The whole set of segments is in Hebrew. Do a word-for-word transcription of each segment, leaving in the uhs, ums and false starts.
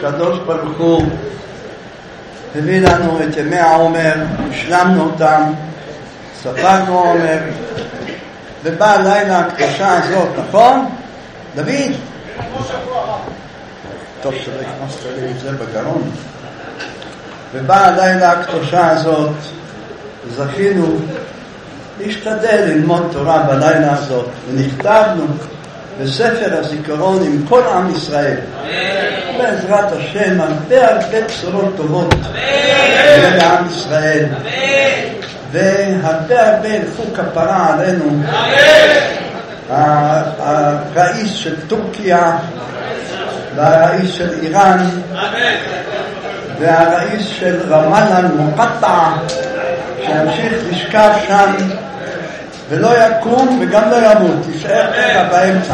הקדוש ברוך הוא הביא לנו את ימי העומר, השלמנו אותם, ספרנו עומר, ובא הלילה הקדושה הזאת, נכון? דוד? טוב שלא הכנסת לי את זה בגרון. ובא הלילה הקדושה הזאת, זכינו להשתדל ללמוד תורה בלילה הזאת, ונכתבנו בספר הזיכרון עם כל עם ישראל. בעזרת השם הרבה הרבה בשורות טובות לעם ישראל, והרבה הרבה ילכו כפרה עלינו. הראיס של טורקיה והראיס של איראן והראיס של רמאללה מוקטע, שימשיך לשכב שם ולא יקום וגם לא ימות, יישאר ככה באמצע.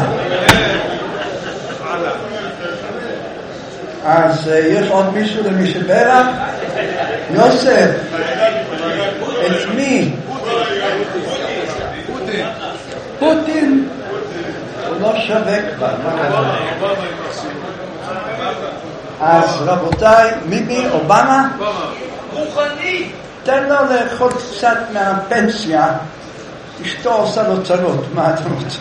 אז יש עוד מישהו למי שברך? יוסף, את מי? פוטין. הוא לא שווה כבר. אז רבותיי, מי מי? אובמה? רוחני. תן לו לאכול קצת מהפנסיה, אשתו עושה לו צרות, מה אתה רוצה?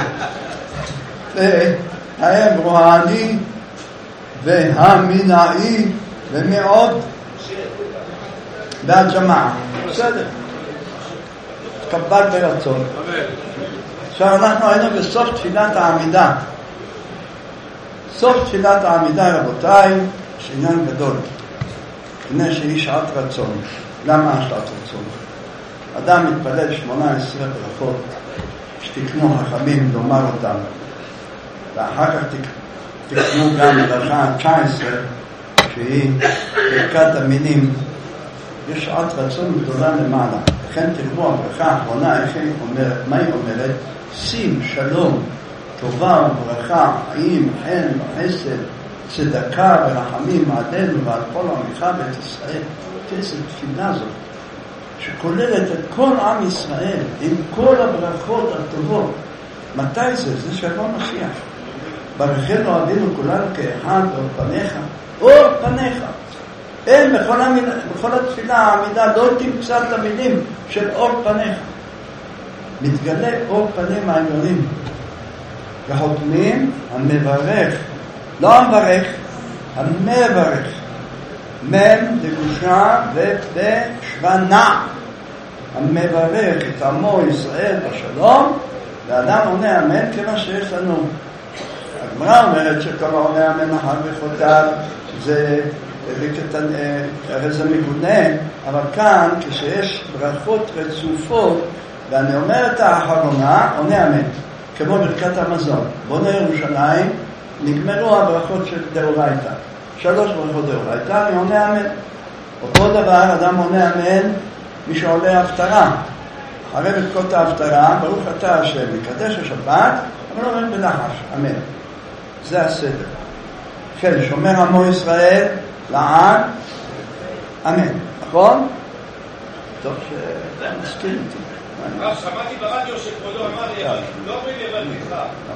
והאם רוהני והמינאי ומאוד והג'מעה, בסדר, תקבל ברצון. עכשיו אנחנו היינו בסוף תפילת העמידה. סוף תפילת העמידה, רבותיי, שעניין גדול, הנה שהיא שעת רצון. למה שעת רצון? אדם מתפלל שמונה עשרה ברכות שתקנו חכמים לומר אותם, ואחר כך תקנו גם ברכה תשע עשרה שהיא ברכת המינים. יש שעת רצון גדולה למעלה, לכן תראו הברכה האחרונה, איך היא אומרת, מה היא אומרת? שים, שלום, טובה וברכה, חיים, חן וחסד, צדקה ורחמים עלינו ועל כל עמך בית ישראל. איזו תפילה זאת שכוללת את כל עם ישראל עם כל הברכות הטובות. מתי זה? זה שבוע משיח. ברכנו אבינו כולנו כאחד אור פניך, אור פניך. אין בכל, המילה, בכל התפילה העמידה לא תמצא את המילים של אור פניך. מתגלה אור פנים העליונים. וחותמים המברך, לא המברך, המברך. מם דגושה ובשוונה, המברך את עמו ישראל בשלום, ואדם עונה אמן, כמה שיש לנו. הגמרא אומרת שכל העונה אמן אחר בכותיו זה הרי זה מגונה, אבל כאן כשיש ברכות רצופות ואני אומר את האחרונה, עונה אמן, כמו ברכת המזון. בונה ירושלים, נגמרו הברכות של דאורייתא, שלוש ברכות דאורייתא, אני עונה אמן. אותו דבר אדם עונה אמן מי שעולה הפטרה, אחרי ברכות ההפטרה, ברוך אתה השם מקדש השבת, אבל אומרים בלחש אמן. זה הסדר. כן, שומר עמו ישראל לעד אמן, נכון? טוב שמסכים איתי. שמעתי ברדיו שכבודו אמר לא אומרים יבלתך.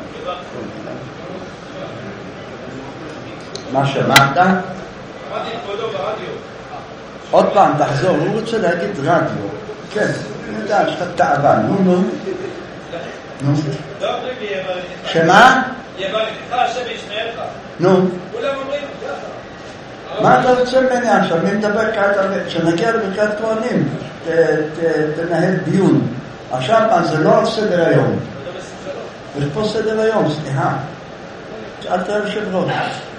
מה שמעת? שמעתי כבודו ברדיו. עוד פעם תחזור, הוא רוצה להגיד רדיו. כן, אני יודע, יש לך תאווה. נו נו נו לא אומרים יבלתך. שמה? יבלתך השם ישמעך. נו כולם אומרים ככה. מה אתה רוצה ממני עכשיו? מי מדבר כעת? כשנגיע לברכת כהנים תנהל דיון. עכשיו זה לא על סדר היום, יש פה סדר היום, סליחה, שאלת היושב ראש.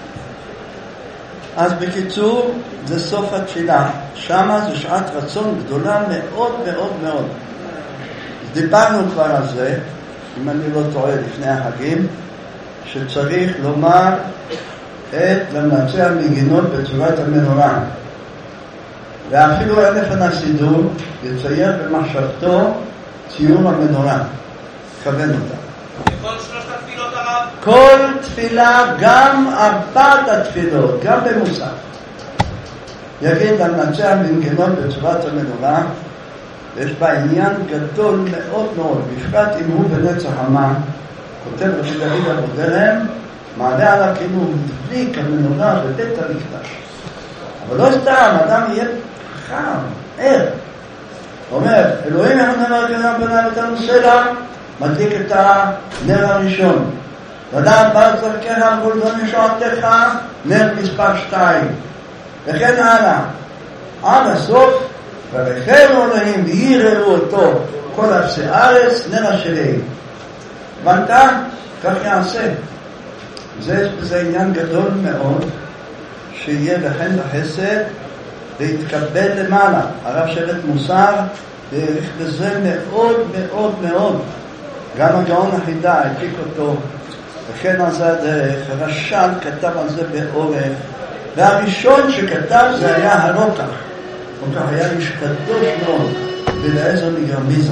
אז בקיצור זה סוף התפילה, שמה זה שעת רצון גדולה מאוד מאוד מאוד. דיברנו כבר על זה, אם אני לא טועה לפני החגים, שצריך לומר את למנצח מגינות בצורת המנורה, ואפילו אלף הנסידור יצייר במחשבתו ציור המנורה, כוון אותה. כל שלושת התפילות הרב? כל תפילה, גם ארבעת התפילות, גם במוסף. יגיד למנצח מגינות בצורת המנורה, ויש בה עניין גדול מאוד מאוד, בפרט אם הוא בנצח המן, כותב רבי דוד אבודרהם, מעלה עליו כאילו הוא מדליק המנורה בבית המקדש. אבל לא סתם, אדם יהיה חכם, ער. הוא אומר, אלוהים איך נאמר כנראה בנה אותנו סלע, מדליק את הנר הראשון. ואדם בא לצרכך על גולדון ישועתך, נר מספר שתיים. וכן הלאה. עד הסוף, ולכם אלוהים ויראו אותו כל אפסי הארץ, נר השני. הבנת? כך יעשה. זה, זה עניין גדול מאוד, שיהיה לכן בחסד, להתקבל למעלה. הרב שבט מוסר, והעריך בזה מאוד מאוד מאוד. גם הגאון החידה העתיק אותו, וכן על זה הדרך. הרש"ל כתב על זה באורך, והראשון שכתב זה היה הרוקח. הרוקח היה איש קדוש מאוד, ולעזר מגרמיזה.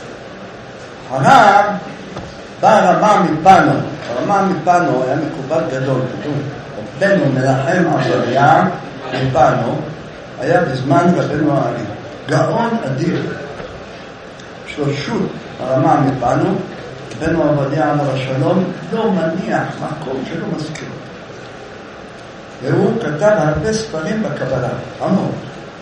הרב בא רמה מפנו, הרמה מפנו היה מקובל גדול, כתוב, רבנו מנחם עזריה מפנו, היה בזמן רבנו הארי, גאון אדיר, שלושות הרמה מפנו, רבנו עובדיה עליו השלום, לא מניח מקום שלא מזכיר. והוא כתב הרבה ספרים בקבלה, המון.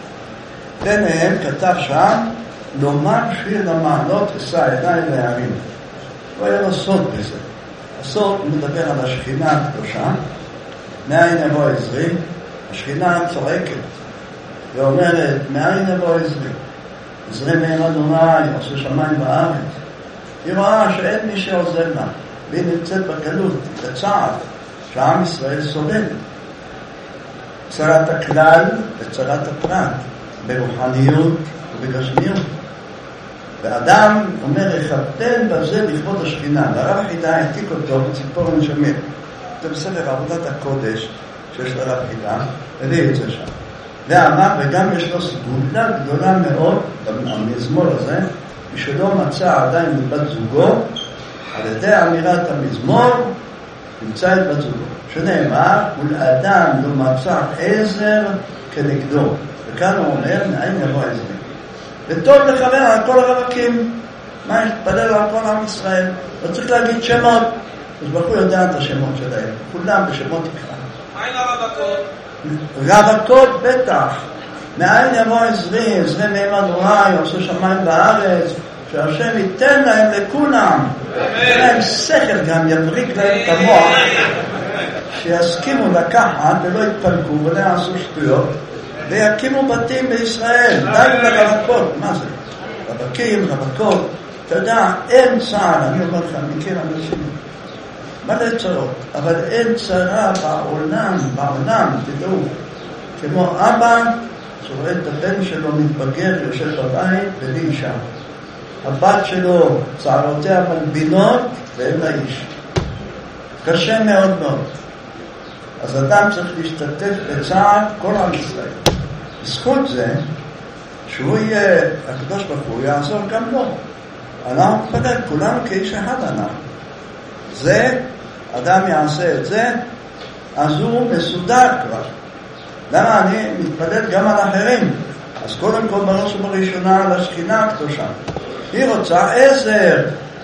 ביניהם כתב שם, לומר שיר למעלות עשה ידיים להרים. לא היה לו סוד בזה. הסוד מדבר על השכינה הקדושה, מאין יבוא עזרי, השכינה צועקת, ואומרת, מאין יבוא עזרי? עזרי מעם אדוני, עושה שמיים בארץ. היא רואה שאין מי שעוזר לה, והיא נמצאת בגלות, בצער, שעם ישראל סובל. צרת הכלל וצרת הפרט, ברוחניות ובגשמיות. ואדם אומר, יחתן בזה לכבוד השכינה. והרב חידה העתיק אותו בציפור הנשמר. זה בספר עבודת הקודש שיש לרב חידה, הביא את זה שם. ואמר, וגם יש לו סגולה גדולה מאוד, במזמור הזה, משלא מצא עדיין מבת זוגו, על ידי אמירת המזמור, נמצא את בת זוגו. שנאמר, ולאדם לא מצא עזר כנגדו. וכאן הוא אומר, מאין יבוא עזר. וטוב לחבר על כל הרווקים. מה יתפלל על כל עם ישראל? לא צריך להגיד שמות. אז בחור יודע את השמות שלהם. כולם בשמות יקרא. מה עם הרווקות? רווקות בטח. מאין יבוא עזרי, עזרי מעם אדוני, עושה שמיים בארץ, שהשם ייתן להם לכולם. ייתן להם שכל גם, יבריק להם את המוח. שיסכימו לקחת ולא יתפלקו ולא יעשו שטויות. ויקימו בתים בישראל, די לרווקות, מה זה? רווקים, רווקות, אתה יודע, אין צער, אני אומר לך, מכיר אנשים, מלא צרות, אבל אין צרה בעולם, בעולם, תדעו, כמו אבא, שרואה את הבן שלו מתבגר, יושב בבית, בלי אישה. הבת שלו, צערותיה מלבינות, ואין לה איש. קשה מאוד מאוד. אז אדם צריך להשתתף בצער כל עם ישראל. בזכות זה, שהוא יהיה, הקדוש ברוך הוא יעזור גם לו. אנחנו נתפלל, כולנו כאיש אחד אנחנו. זה, אדם יעשה את זה, אז הוא מסודר כבר. למה אני מתפלל גם על אחרים? אז קודם כל בראש ובראשונה על השכינה הקדושה. היא רוצה עזר.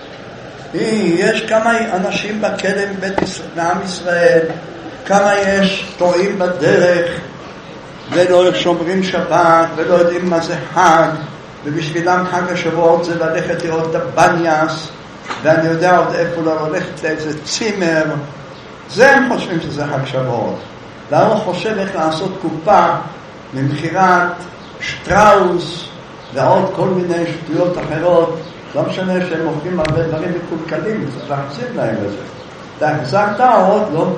היא, יש כמה אנשים בכלא מבית ישראל, מעם ישראל, כמה יש טועים בדרך, ולא שומרים שבת, ולא יודעים מה זה חג, ובשבילם חג השבועות זה ללכת לראות את הבניאס, ואני יודע עוד איפה לא הולכת לאיזה צימר. זה הם חושבים שזה חג שבועות. למה הוא חושב איך לעשות קופה ממחירת שטראוס ועוד כל מיני שטויות אחרות. לא משנה שהם הופכים הרבה דברים מקולקלים, צריך להחזיר להם לזה. אתה החזרת או עוד לא?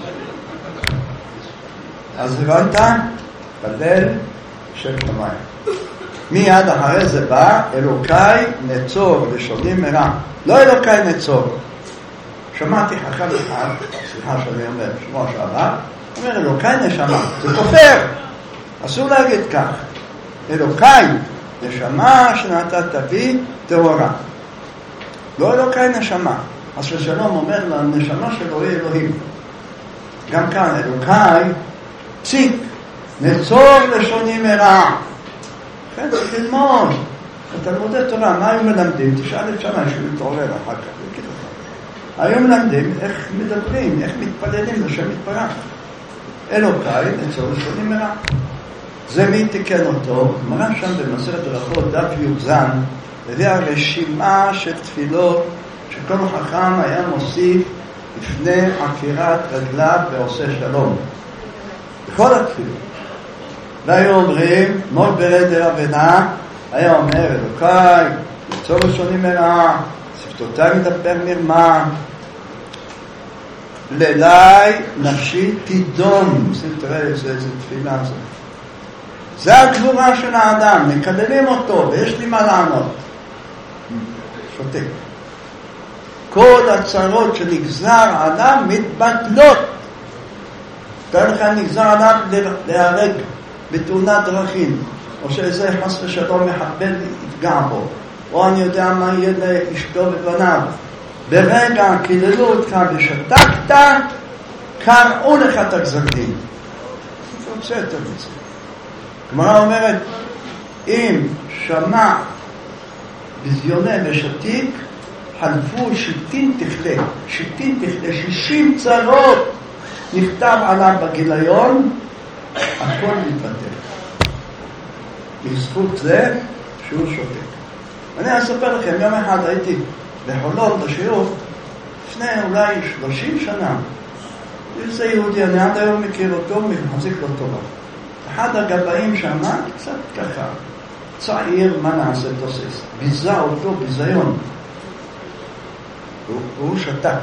אז הבנת? פלל של כמיים. מיד אחרי זה בא, אלוקי נצור לשוני מרע. לא אלוקי נצור. שמעתי חכם אחד, סליחה שאני אומר, שמו שעבר, אומר אלוקי נשמה, זה כופר. אסור להגיד כך. אלוקי נשמה שנתת בי טהורה. לא אלוקי נשמה. אז ששלום אומר לנשמה שלו היא אלוהים. גם כאן אלוקי ציק, נצור לשוני מרע. כן, צריך ללמוד. בתלמודי תורה, מה הם מלמדים? תשאל את שמה שהוא מתעורר אחר כך. היו מלמדים איך מדברים, איך מתפללים לשם יתברך. אלוקיי נצור לשונים מרע. זה מי תיקן אותו? מראה שם במסכת ברכות דף י"ז, הביא הרשימה של תפילות שכל חכם היה מוסיף לפני עקירת רגליו ועושה שלום. בכל התפילות. והיו אומרים, מול ברד רבנה, היה אומר, אלוקיי, נצור לשונים מרע, שפתותיי מדבר מרמה, לילי נפשי תידום. תראה איזה, איזה תפילה זה. זה הגבורה של האדם, מקדלים אותו, ויש לי מה לענות. שותק. כל הצרות שנגזר האדם מתבטלות. תראה לך נגזר האדם להרג בתאונת דרכים, או שאיזה חס ושלום מחבל יפגע בו, או אני יודע מה יהיה לאשתו ובניו. ברגע קיללו אותך ושתקת, קראו לך את הגזר דין. זה רוצה יותר מזה. הגמרא אומרת, אם שמע בזיוני ושתיק, חלפו שיטין תכלה, שיטין תכלה, שישים צרות נכתב עליו בגיליון, הכל מתבטל. בזכות זה שהוא שותק. אני אספר לכם, יום אחד הייתי בחולון בשיעור, לפני אולי שלושים שנה, זה יהודי, אני עד היום מכיר אותו, מחזיק לו טובה. אחד הגבאים שם, קצת ככה, צעיר, מה נעשה תוסס, ביזה אותו ביזיון, והוא שתק.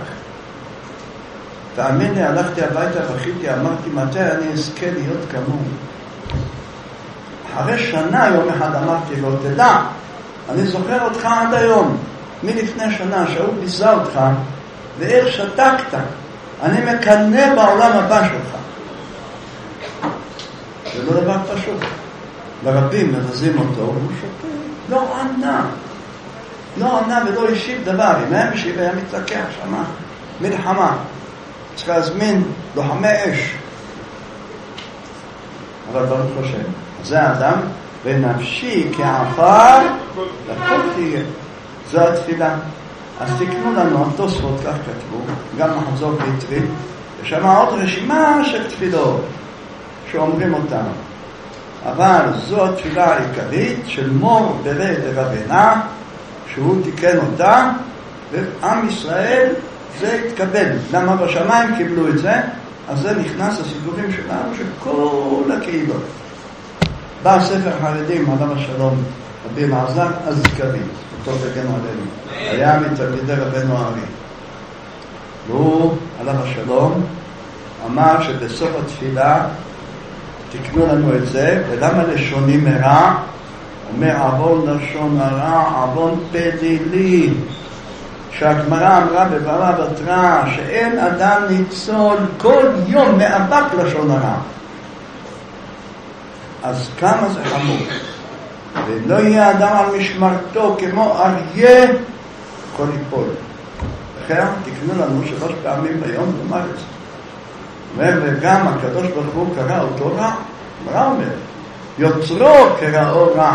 תאמין לי, הלכתי הביתה, בכיתי, אמרתי, מתי אני אזכה להיות כמוהו? אחרי שנה יום אחד אמרתי לו, תדע, אני זוכר אותך עד היום, מלפני שנה שהוא ביזה אותך, ואיך שתקת, אני מקנא בעולם הבא שלך. זה לא דבר פשוט. לרבים מבזים אותו, הוא שותק, לא ענה. לא ענה ולא השיב דבר. אם היה משיב, היה מתלקח שמה. מלחמה. צריך להזמין לוחמי אש. אבל ברוך השם. זה האדם, ונפשי כעפר, לכל תהיה. זו התפילה. אז תקנו לנו, התוספות כך כתבו, גם מחזור ביתרי, ושם עוד רשימה של תפילות. שאומרים אותם. אבל זו התפילה העיקרית של מור ברד רבנה, שהוא תיקן אותה, ועם ישראל זה התקבל. למה בשמיים קיבלו את זה? אז זה נכנס לסיפורים שלנו של כל הקהילות. בא ספר חרדים, עליו השלום, רבי אלעזר אזכרי, אותו תגנו עלינו, היה מתלמידי רבנו הארי. והוא, עליו השלום, אמר שבסוף התפילה תקנו לנו את זה, ולמה לשוני מרע? אומר עוון לשון הרע, עוון פלילי. שהגמרא אמרה בבבא בתרא שאין אדם ניצול כל יום מאבק לשון הרע. אז כמה זה חמור. ולא יהיה אדם על משמרתו כמו אריה, כל יפול. לכן תקנו לנו שלוש פעמים ביום לומר את זה. אומר, וגם הקדוש ברוך הוא קרא אותו רע. מה אומר? יוצרו קראו רע.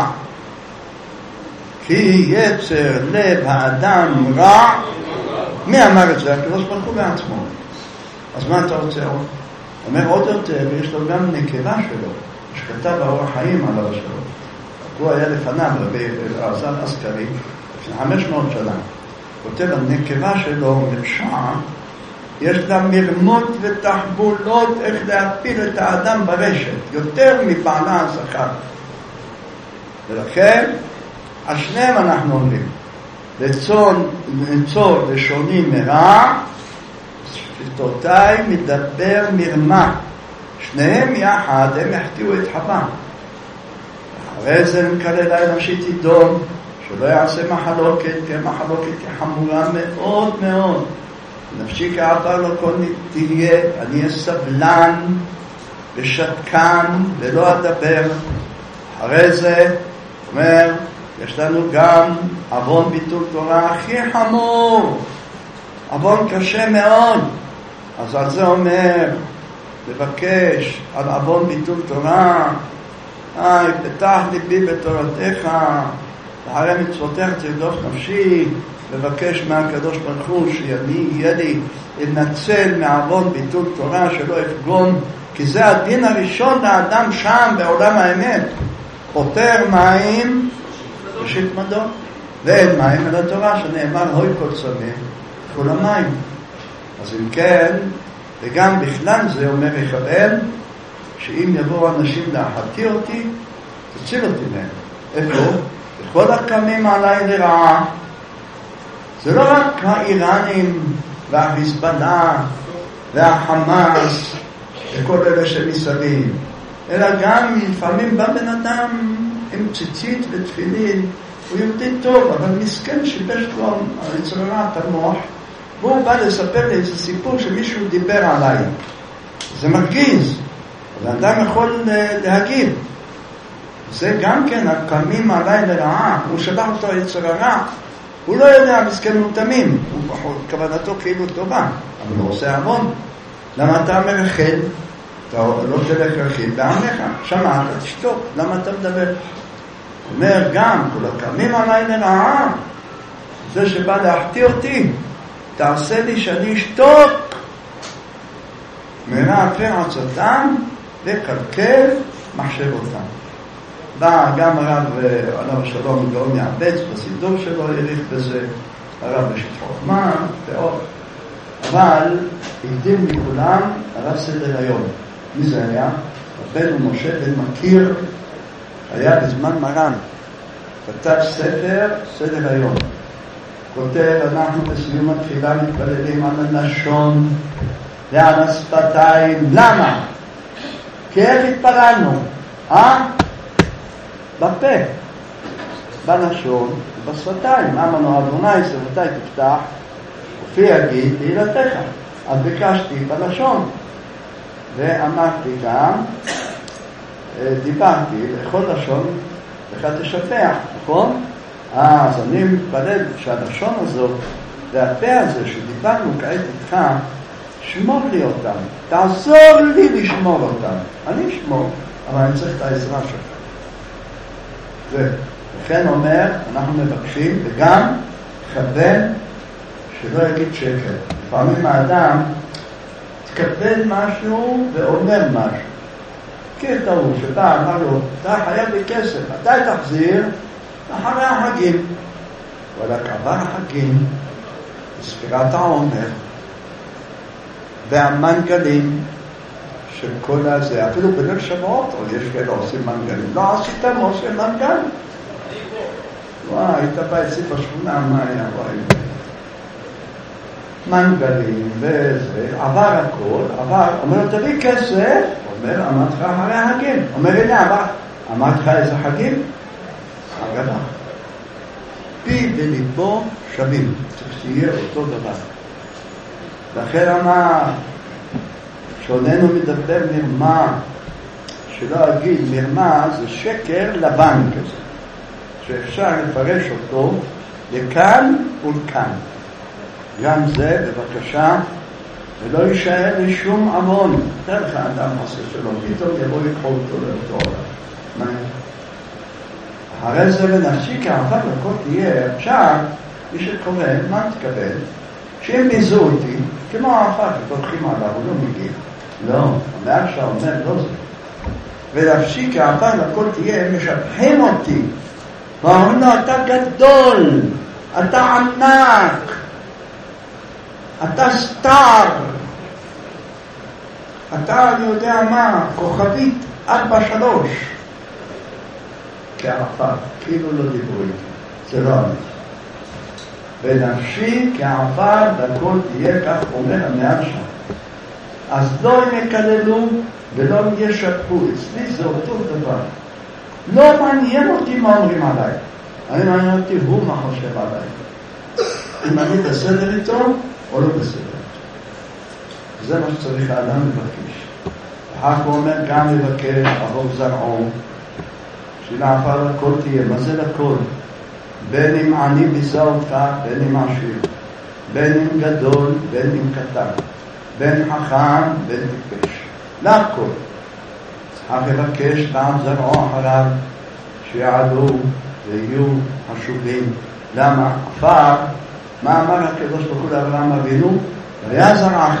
כי יצר לב האדם רע. מי אמר את זה? הקדוש ברוך הוא בעצמו. אז מה אתה רוצה עוד? אומר עוד יותר, יש לו גם נקבה שלו, שכתב באור החיים על הרשעות. הוא היה לפניו, רבי אלעזר אזכרי, לפני חמש מאות שנה. כותב על נקבה שלו, מרשעה, יש לה מרמות ותחבולות איך להפיל את האדם ברשת, יותר מבעלה הזכר. ולכן, השניהם אנחנו אומרים, לצון, לצור לשוני מרע, שפתותיי מדבר מרמה. שניהם יחד, הם יחטיאו את חווה. אחרי זה נקלל אליי נפשי תידום, שלא יעשה מחלוקת, כי המחלוקת היא חמורה מאוד מאוד. נפשי כעפר לא כל תהיה, אני אהיה סבלן ושתקן ולא אדבר. אחרי זה, אומר, יש לנו גם עוון ביטול תורה הכי חמור, עוון קשה מאוד. אז על זה אומר, לבקש על עוון ביטול תורה, איי, פתח ליבי בתורתך, ואחרי מצוותיך תרדוף נפשי, לבקש מהקדוש ברוך הוא שאני יהיה לי לנצל מעוון ביטול תורה שלא אפגום, כי זה הדין הראשון לאדם שם בעולם האמת. פותר מים ראשית מדור, ואין מים אלא תורה, שנאמר הוי כל צמא כל המים. אז אם כן, וגם בכלל זה אומר יכבד, שאם יבואו אנשים להחתיר אותי, תציל אותי מהם. איפה? בכל הקמים עליי לרעה. זה לא רק האיראנים והחיזבאללה והחמאס וכל אלה שמסביב, אלא גם לפעמים בא בן אדם עם ציצית ותפילין, הוא יהודי טוב, אבל מסכן שיבש כבר היצררה את המוח, והוא בא לספר לי איזה סיפור שמישהו דיבר עליי. זה מרגיז, אבל אדם יכול להגיב. זה גם כן הקמים עליי לרעה, הוא שלח אותו היצררה, הוא לא יודע, מסכן הוא תמים, הוא כוונתו כאילו טובה, אבל הוא עושה המון. למה אתה מרחל? אתה לא תלך רחיל בעמך, שמעת, תשתוק, למה אתה מדבר? הוא אומר גם, כל הקמים עליי לרעה, זה שבא להחטיא אותי, תעשה לי שאני אשתוק, מרע פה עצתם וקלקל מחשבותם. בא גם הרב עליו השלום גאון יעבץ בסידור שלו, העריך בזה הרב אשת חוכמה ועוד. אבל הקדים מכולם הרב סדר היום. מי זה היה? רבנו משה בן מכיר, היה בזמן מרן, כתב ספר סדר היום. כותב, אנחנו בסיום התפילה מתפללים על הלשון ועל השפתיים. למה? כי איך התפללנו? אה? בפה, בלשון, בשפתיים. אמרנו, אדוני שפתי תפתח, ופי יגיד תהילתך. אז ביקשתי בלשון, ואמרתי גם, דיברתי לכל לשון, לך תשפח, נכון? אז אני מתפלל שהלשון הזאת, והפה הזה שדיברנו כעת איתך, שמור לי אותם, תעזור לי לשמור אותם. אני אשמור, אבל אני צריך את העזרה שלך. וכן אומר, אנחנו מבקשים, וגם כוון שלא יגיד שקר. לפעמים האדם תקבל משהו ואומר משהו. כי אתה הוא שבא, אמר לו, אתה חייב לי כסף, אתה תחזיר אחרי החגים. אבל עבר החגים, ספירת העומר, והמנגלים של כל הזה, אפילו בליל שבועות, או יש כאלה עושים מנגלים. לא עשיתם עושה מנגל? וואי, היית בא אצלי בשכונה, מה היה? וואי. מנגלים וזה, עבר הכל, עבר, אומר לו, תביא כסף, אומר, אמרת לך אחרי החגים. אומר, הנה, עבר, אמרת לך איזה חגים? אגדה. פי וליבו שווים, צריך שיהיה אותו דבר. לכן אמר, שעודנו מדבר מרמה, שלא אגיד מרמה זה שקר לבן כזה, שאפשר לפרש אותו לכאן ולכאן. גם זה בבקשה, ולא יישאר לי שום עוון. תראה לך אדם עושה שלו, פתאום יבוא לקחו אותו לאותו עולם. אחרי זה לנפשי כאחת לכל תהיה, עכשיו מי שקורא, מה תקבל? שאם ביזו אותי, כמו האחת, תורכים עליו, הוא לא מגיע. לא, אומר שאומר לא זה. ולהפשיק כאחת לכל תהיה, משבחים אותי. ואומרים לו, אתה גדול, אתה ענק, אתה סטאר, אתה, אני יודע מה, כוכבית ארבע שלוש. כעפר, כאילו לא דיברו איתי. זה לא אמיתי. ונפשי כעפר והכל תהיה, כך אומר המאה שם. אז לא הם יקללו ולא הם ישפחו. אצלי זה אותו דבר. לא מעניין אותי מה אומרים עליי. אני מעניין אותי הוא מה חושב עליי. אם אני בסדר איתו או לא בסדר איתו. זה מה שצריך האדם לבקש. אחר כך אומר גם לבקש אהוב זרעו. שלעפר הכל תהיה. מה זה לכל? בין אם אני ביזה אותך, בין אם עשיר, בין אם גדול, בין אם קטן, בין חכם, בין טיפש. לכל. אך יבקש בעם זרעו אחריו, שיעלו ויהיו חשובים. למה? עפר מה אמר הקדוש ברוך הוא לאברהם אבינו? והיה זרעך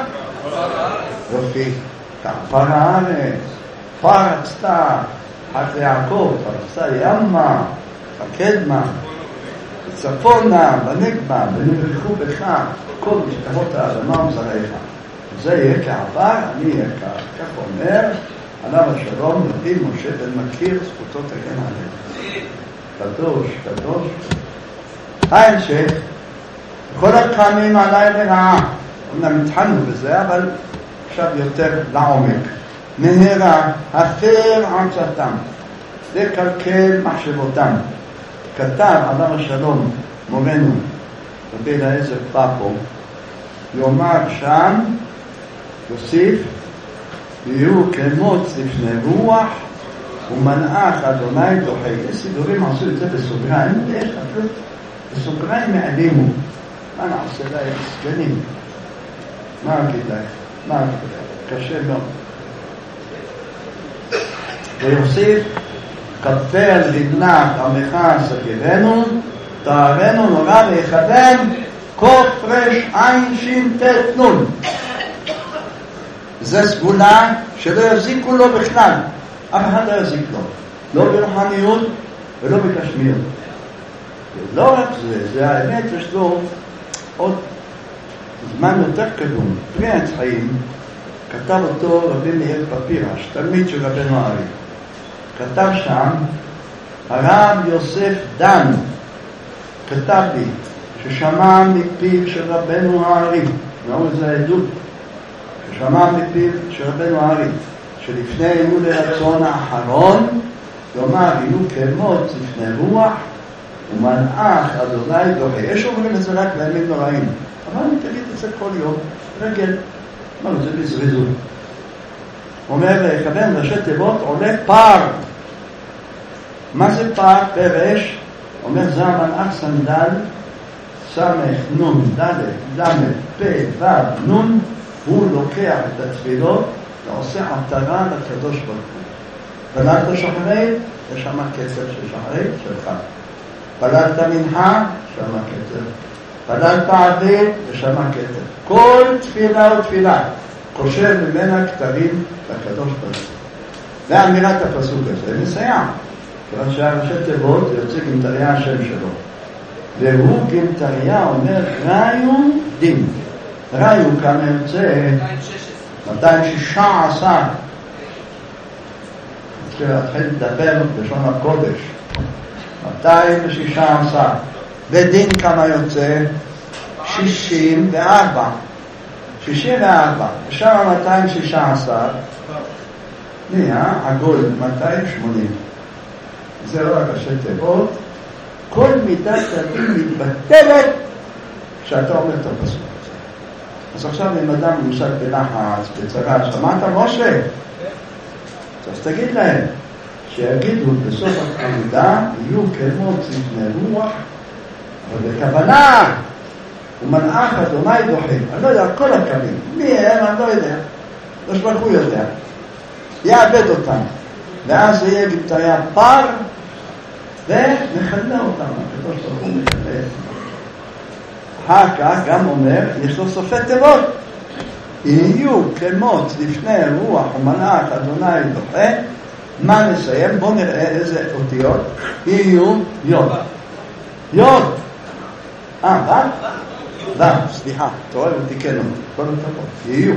יופי, כפר הארץ, פרצת, חת ליעקב, פרצת ימה, בקדמה, בצפונה, בנגבה, ונברכו בך כל משפחות האדמה וזרעיך. זה יהיה כעבר, אני אהיה כך. כך אומר, עליו השלום, רבי משה בן מכיר, זכותו תגן עליהם. קדוש, קדוש. ההמשך, כל הקמים עליי לרעה. אומנם התחלנו בזה, אבל עכשיו יותר לעומק. מהרה, הפר עצתם, לקלקל מחשבותם. כתב עליו השלום, מורנו, רבי אליעזר פאפו, יאמר שם, יוסיף, יהיו כמוץ לפני רוח, ומנעך אדוני דוחה. יש סידורים עשו את זה בסוגריים, ויש אפילו בסוגריים מעלימו. מה נעשה לה? סגנים. מה אגיד לך? מה אגיד לך? קשה מאוד. ויוסיף, כפר לבנת עמך סגרנו, תארנו נורא ויכוון, קוף רש עין שין תת נון. זה סגולה שלא יזיקו לו בכלל. אף אחד לא יזיק לו. לא ברוחניות ולא בקשמיות. ולא רק זה, זה האמת, יש לו עוד זמן יותר קדום. פרי עץ חיים, כתב אותו רבי מאיר פפירש, תלמיד של רבנו הארי. כתב שם, הרב יוסף דן כתב לי ששמע מפיו של רבנו הארי, ראו את זה עדות, ששמע מפיו של רבנו הארי, שלפני יהוד הרצון האחרון, כלומר, יהיו כמות לפני רוח, ומנעך אדוני דוחה. יש אומרים את זה רק בימים נוראים, אבל אני תגיד את זה כל יום, רגל, מה זה בזריזות. אומר, כבן ראשי תיבות עולה פער. מה זה פער? פרש, אומר זה המנעך סנדל, סמך נון, דלת, דמת, פה, וו, נון, הוא לוקח את התפילות ועושה עטרה לקדוש ברוך הוא. פללת שחרית, יש שם קצר של שחרית שלך. פללת מנחה, שם קצר. פללת ערבית, יש שם קצר. כל תפילה ותפילה קושר ממנה כתרים לקדוש ברוך הוא. ואמירת הפסוק הזה מסייע. כיוון שהראשי תיבות יוצא גמטריה השם שלו. והוא גמטריה אומר ראיו דין. ראיו כמה יוצא מאתיים שש עשרה. התחיל לדבר בשון הקודש. מאתיים שש עשרה. ודין כמה יוצא? שישים וארבע. שישים וארבע. ושם מאתיים שש עשרה. נהיה עגול מאתיים שמונים. זה לא רק ראשי תיבות. כל מידת הדין מתבטלת כשאתה אומר את הפסוק הזה. אז עכשיו אם אדם מושג בלחץ, בצרה, שמעת משה? אז תגיד להם שיגידו בסוף העמידה יהיו כמות לפני רוח, אבל בכוונה ומנעך אדוני דוחה. אני לא יודע, כל הקווים. מי הם? אני לא יודע. לא שברוך הוא יודע. יאבד אותם. ואז זה יהיה גמטריה פר ומכלה אותם. הקדוש ברוך הוא מכלה. אחר כך גם אומר, יש לו סופי תיבות. יהיו כמות לפני רוח ומנעך אדוני דוחה. מה נסיים? בואו נראה איזה אותיות. יהיו יוד. יוד. אה, בת? בת, סליחה. תורא ותיקנו. כל התקות. יהיו.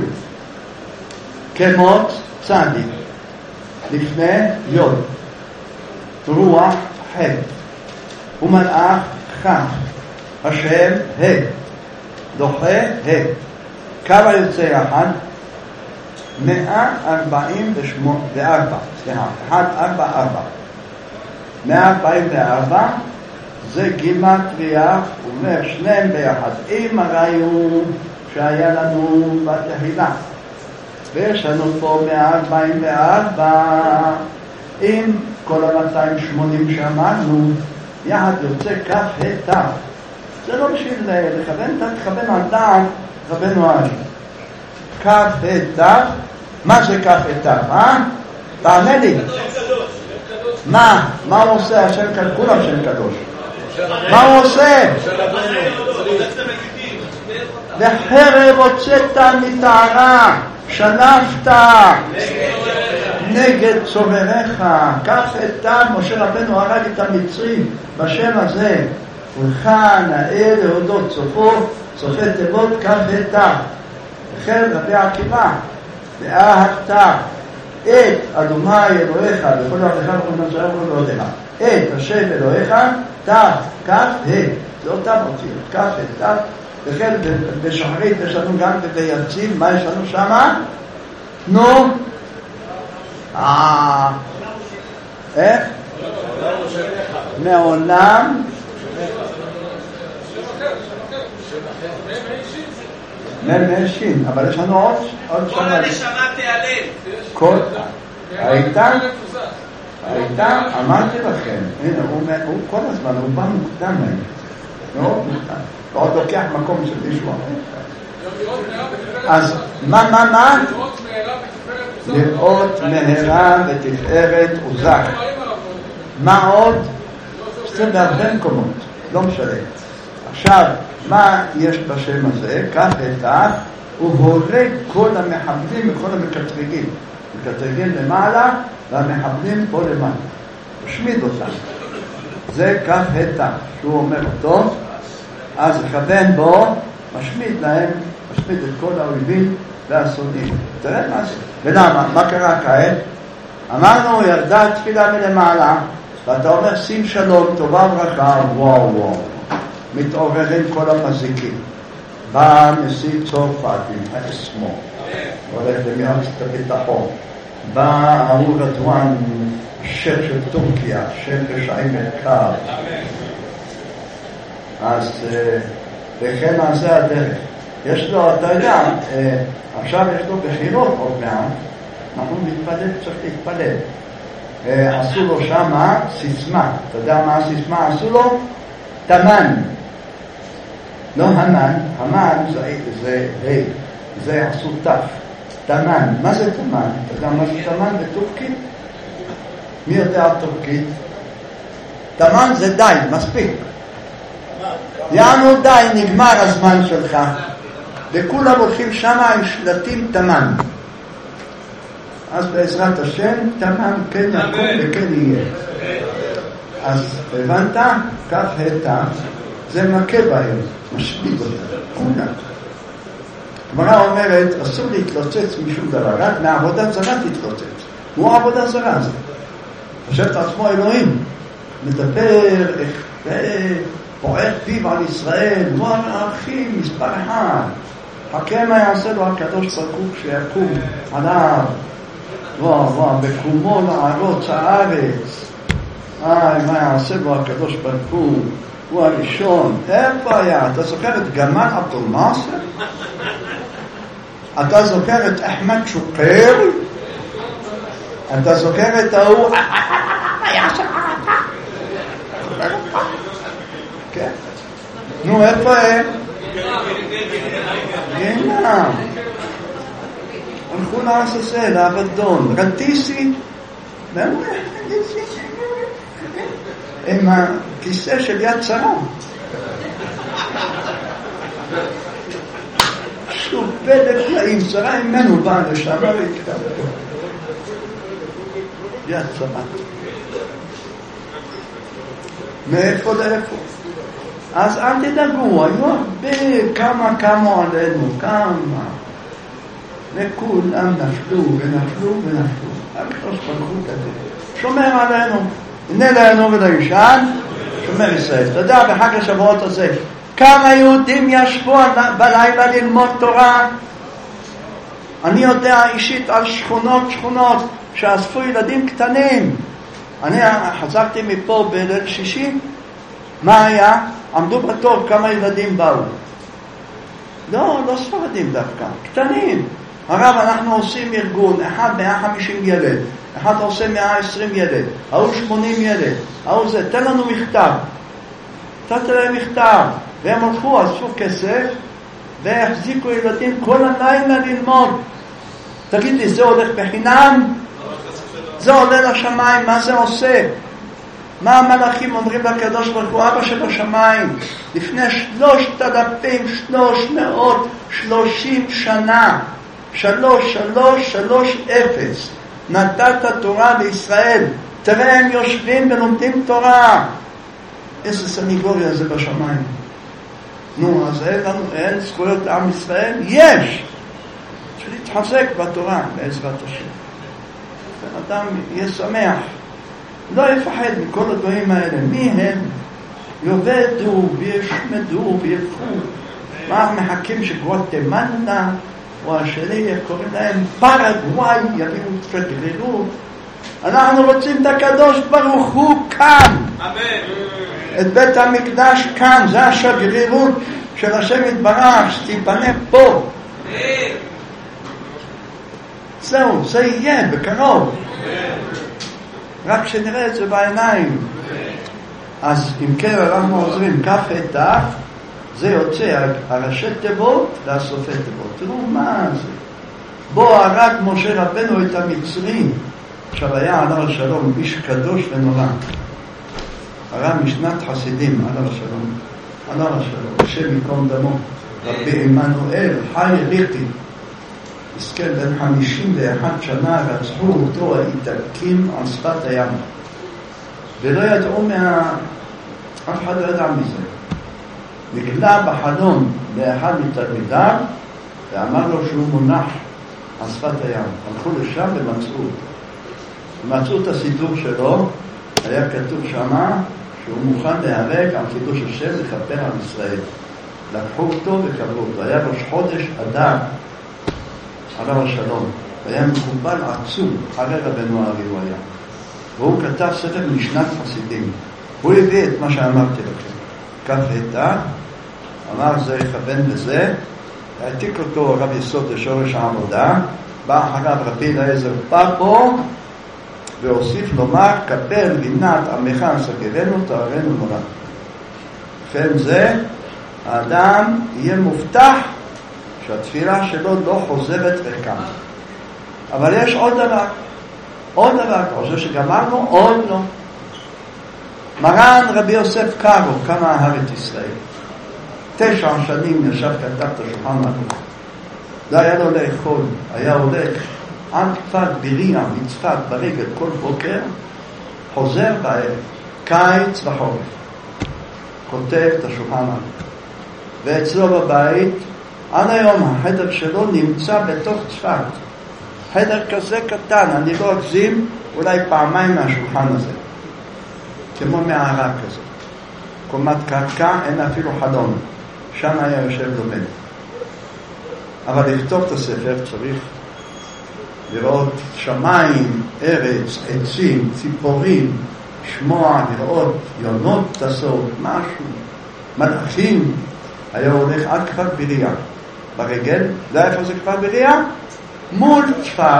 כמות צדיק. לפני יוד. רוח ח' ומנעך ח' השם ה' דוחה ה'. כמה יוצא יחד? מאה ארבעים וארבע. סליחה, אחד ארבע ארבע. מאה ארבעים וארבע זה גימטריה, אומר שניהם ביחד. אם הראינו שהיה לנו בתחילה ויש לנו פה מאה ארבעים וארבע, עם כל ה-מאתיים שמונים שאמרנו, יחד יוצא כף התף. זה לא בשביל לכוון, אתה תכוון על דעת רבנו הארי. כף התף, מה זה כף התף, אה? תענה לי. מה? מה הוא עושה השם קדוש? כולם שם קדוש. מה הוא עושה? וחרב הוצאת מטהרה, שלפת נגד צורריך, כך אתה, משה רבנו הרג את המצרים בשם הזה, ולכן האל להודות סופו, סופי תיבות, כך אתה. לכן רבי עקיבא, ואהבת את אדוני אלוהיך, בכל עבדך וכל נפשך וכל מאודך, את השם אלוהיך, תף, כף, ה', זה אותם אותיות, כף, תף, וכן בשחרית יש לנו גם ביציב, מה יש לנו שמה? נו, אה, איך? מעולם ממשין, אבל יש לנו עוד עוד כל הנשמה תיעלל. כל הייתה הייתה, אמרתי לכם, הנה, הוא כל הזמן, הוא בא מוקדם היום, מאוד מוקדם, ועוד לוקח מקום של מישהו אחר. אז מה, מה, מה? לראות מהרה ותפארת וזך. מה עוד? זה בהרבה מקומות, לא משנה. עכשיו, מה יש בשם הזה? כך איתך, הוא הורג כל המחבלים וכל המקטרגים. מקטרגים למעלה והמחבלים פה למעלה. משמיד אותם. זה כך איתך, שהוא אומר אותו, אז לכוון בו, משמיד להם, משמיד את כל האויבים והסונים. תראה מה זה. ולמה? מה קרה כעת? אמרנו, ירדה תפילה מלמעלה, ואתה אומר, שים שלום, טובה ברכה, וואו וואו. מתעוררים כל המזיקים. בא נשיא צרפת עם האסמו, הולך למועצת הביטחון. בא ההוא רדואן, השם של טורקיה, שם רשעים מרכב. אז וכן על זה הדרך. יש לו, אתה יודע, עכשיו יש לו בחירות עוד מעט, אנחנו מתפלל, צריך להתפלל. עשו לו שמה סיסמה, אתה יודע מה הסיסמה עשו לו? תמן. לא המן, המן זה, זה, זה, זה עשו תף. תמן, מה זה תמן? אתה יודע מה זה תמן בטורקית? מי יודע טורקית? תמן זה די, מספיק. יענו די, נגמר הזמן שלך. וכולם הולכים שמה עם שלטים תמן. אז בעזרת השם, תמן כן יקום וכן יהיה. אז הבנת? כך היתה, זה מכה בהם, משמיד אותם, כולם. הגמרא אומרת, אסור להתלוצץ משום דבר, רק מהעבודה זרה תתלוצץ. הוא העבודה זרה הזה. חושב את עצמו אלוהים, מדבר, פועט פיו על ישראל, הוא האחים, מספר אחד. חכה מה יעשה לו הקדוש ברוך הוא כשיקום עליו. וואו וואו, בקומו לערוץ הארץ. איי, מה יעשה לו הקדוש ברוך הוא? הוא הראשון. איפה היה? אתה זוכר את גמל עבדול נאסר? אתה זוכר את אחמד שוקר? אתה זוכר את ההוא? היה שם ערתה? כן. נו, איפה הם? גנם. הלכו לעשסה, לאבדון. רטיסי. עם הכיסא של יד שרה. שוב פלא פלאים, שרה ממנו באה לשם והתקבל. יד שרה. מאיפה לאיפה? אז אל תדאגו, היו הרבה, כמה כמה עלינו, כמה. וכולם נפלו ונפלו ונפלו. הקדוש ברוך הוא כזה. שומר עלינו. הנה לנו ולאישן, שומר ישראל. אתה יודע, בחג השבועות הזה, כמה יהודים ישבו בלילה ללמוד תורה? אני יודע אישית על שכונות שכונות שאספו ילדים קטנים. אני חזרתי מפה בליל שישי, מה היה? עמדו בתור, כמה ילדים באו. לא, לא ספרדים דווקא, קטנים. הרב, אנחנו עושים ארגון, אחד מאה וחמישים ילד, אחד עושה מאה ועשרים ילד, ההוא שמונים ילד, ההוא זה, תן לנו מכתב. תן להם מכתב. והם הלכו, עשו כסף, והחזיקו ילדים כל הלילה ללמוד. תגיד לי, זה הולך בחינם? זה עולה לשמיים, מה זה עושה? מה המלאכים אומרים לקדוש ברוך הוא, אבא שבשמיים, לפני שלושת אלפים שלוש מאות שלושים שנה, שלוש שלוש שלוש אפס, נתת תורה לישראל, תראה הם יושבים ולומדים תורה. איזה סניגוריה זה בשמיים. נו, אז אין, לנו, אין זכויות לעם ישראל? יש! שלהתחזק בתורה בעזרת השם. אדם יהיה שמח. לא יפחד מכל הדברים האלה. מי הם? יובדו וישמדו וילכו. מה מחכים שגואטמלה או השני קוראים להם פרגוואי יביאו שגרירות. אנחנו רוצים את הקדוש ברוך הוא כאן. אמן. את בית המקדש כאן, זה השגרירות של השם יתברך, שתיבנה פה. זהו, זה יהיה בקרוב. רק שנראה את זה בעיניים. אז אם כן אנחנו עוזרים כף את זה יוצא הראשי תיבות והסופי תיבות. תראו מה זה. בו הרג משה רבנו את המצרים. עכשיו היה עליו השלום, איש קדוש ונורא. הרב משנת חסידים, עליו השלום. עליו השלום, השם יקום דמו. רבי עמנואל, חי ריחי. מסכן בן חמישים ואחת שנה רצחו אותו האיטלקים על שפת הים. ולא ידעו מה... אף אחד לא ידע מזה. נגלה בחלום לאחד מתלמידיו ואמר לו שהוא מונח על שפת הים. הלכו לשם ומצאו אותו. מצאו את הסידור שלו, היה כתוב שמה שהוא מוכן להיהרג על קידוש השם לכפר על ישראל. לקחו אותו וקברו אותו. היה ראש חודש אדר עליו השלום. היה מקובל עצום, אחרי רבנו הארי הוא היה. והוא כתב ספר משנת חסידים. הוא הביא את מה שאמרתי לכם. כך הייתה, אמר זה יכוון לזה, העתיק אותו רב יסוד לשורש העבודה, בא אחריו רבי אליעזר פאפו, והוסיף לומר, כפר גינת עמך סגרנו, תארנו נורא. לכן זה, האדם יהיה מובטח שהתפילה שלו לא חוזרת ריקה. אבל יש עוד דבר. עוד דבר, כמו שגמרנו, עוד לא. מרן רבי יוסף קארו, כמה אהב את ישראל. תשע שנים ישב כתב את השולחן ערוך. לא היה לו לאכול, היה הולך עד כפר ביריה מצפת ברגל כל בוקר, חוזר בערב, קיץ וחורף. כותב את השולחן ערוך. ואצלו בבית, עד היום החדר שלו נמצא בתוך צפת. חדר כזה קטן, אני לא אגזים, אולי פעמיים מהשולחן הזה. כמו מערה כזה. קומת קרקע, אין אפילו חלון. שם היה יושב לומד. אבל לכתוב את הספר צריך לראות שמיים, ארץ, עצים, ציפורים, שמוע, לראות יונות טסות, משהו. מלאכים. היה הולך עד כפר ביריה. ברגל, לא איפה זה כפר ביריה? מול צפת,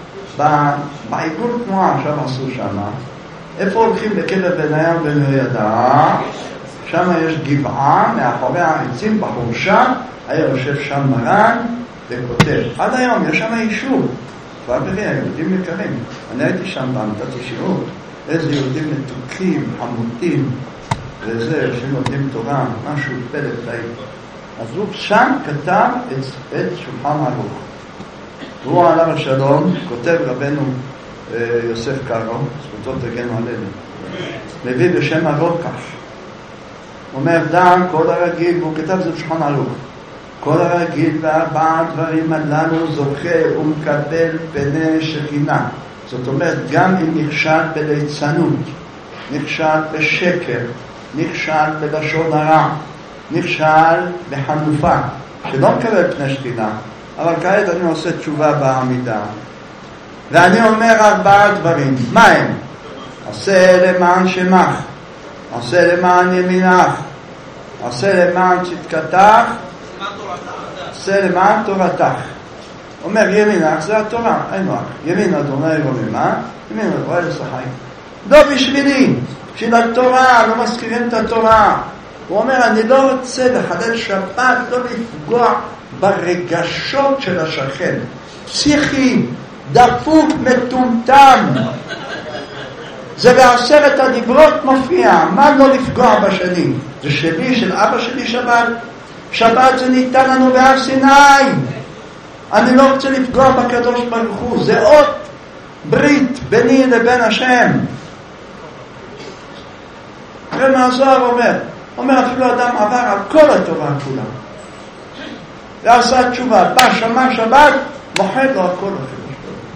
בעיגול תנועה, שם עשו שמה. איפה הולכים בקרב בניהם ונוידע? שם יש גבעה, מאחורי העצים, בחורשה, היה יושב שם מרן וכותב. עד היום יש שם יישוב. כבר בריאה, יהודים יקרים. אני הייתי שם בעמדת שיעור. איזה יהודים מתוקים, חמודים, וזה, שנותנים תורה, משהו פלא פלאים. אז הוא שם כתב את, את שולחן ערוך. הוא עליו השלום, כותב רבנו אה, יוסף קארו, זכותו תגנו עלינו, מביא בשם הרוקח. הוא אומר, דן, כל הרגיל, והוא כתב זה בשולחן ערוך. כל הרגיל וארבעה דברים הללו זוכה ומקבל פני שכינה. זאת אומרת, גם אם נכשל בליצנות, נכשל בשקר, נכשל בלשון הרע, נכשל בחנופה, שלא מקבל פני שכינה. אבל כעת אני עושה תשובה בעמידה. ואני אומר ארבעה דברים. מה הם? עשה למען שמך, עשה למען ימינך, עשה למען צדקתך, עשה למען תורתך. אומר ימינך זה התורה, אין לך. ימין אדוני רוממה, ימין אדוני לסחי. לא בשבילי, בשביל התורה, לא מזכירים את התורה. הוא אומר, אני לא רוצה לחלל שבת, לא לפגוע ברגשות של השכן. פסיכי, דפוק, מטומטם. זה בעשרת הדיברות מופיע, מה לא לפגוע בשני? זה שלי, של אבא שלי שבת. שבת זה ניתן לנו בהר סיני. אני לא רוצה לפגוע בקדוש ברוך הוא, זה עוד ברית ביני לבין השם. ומה הזוהר אומר? אומר אפילו אדם עבר על כל התורה כולה. ועשה תשובה, בא שמע שבת, מוחד לו הכל אפילו.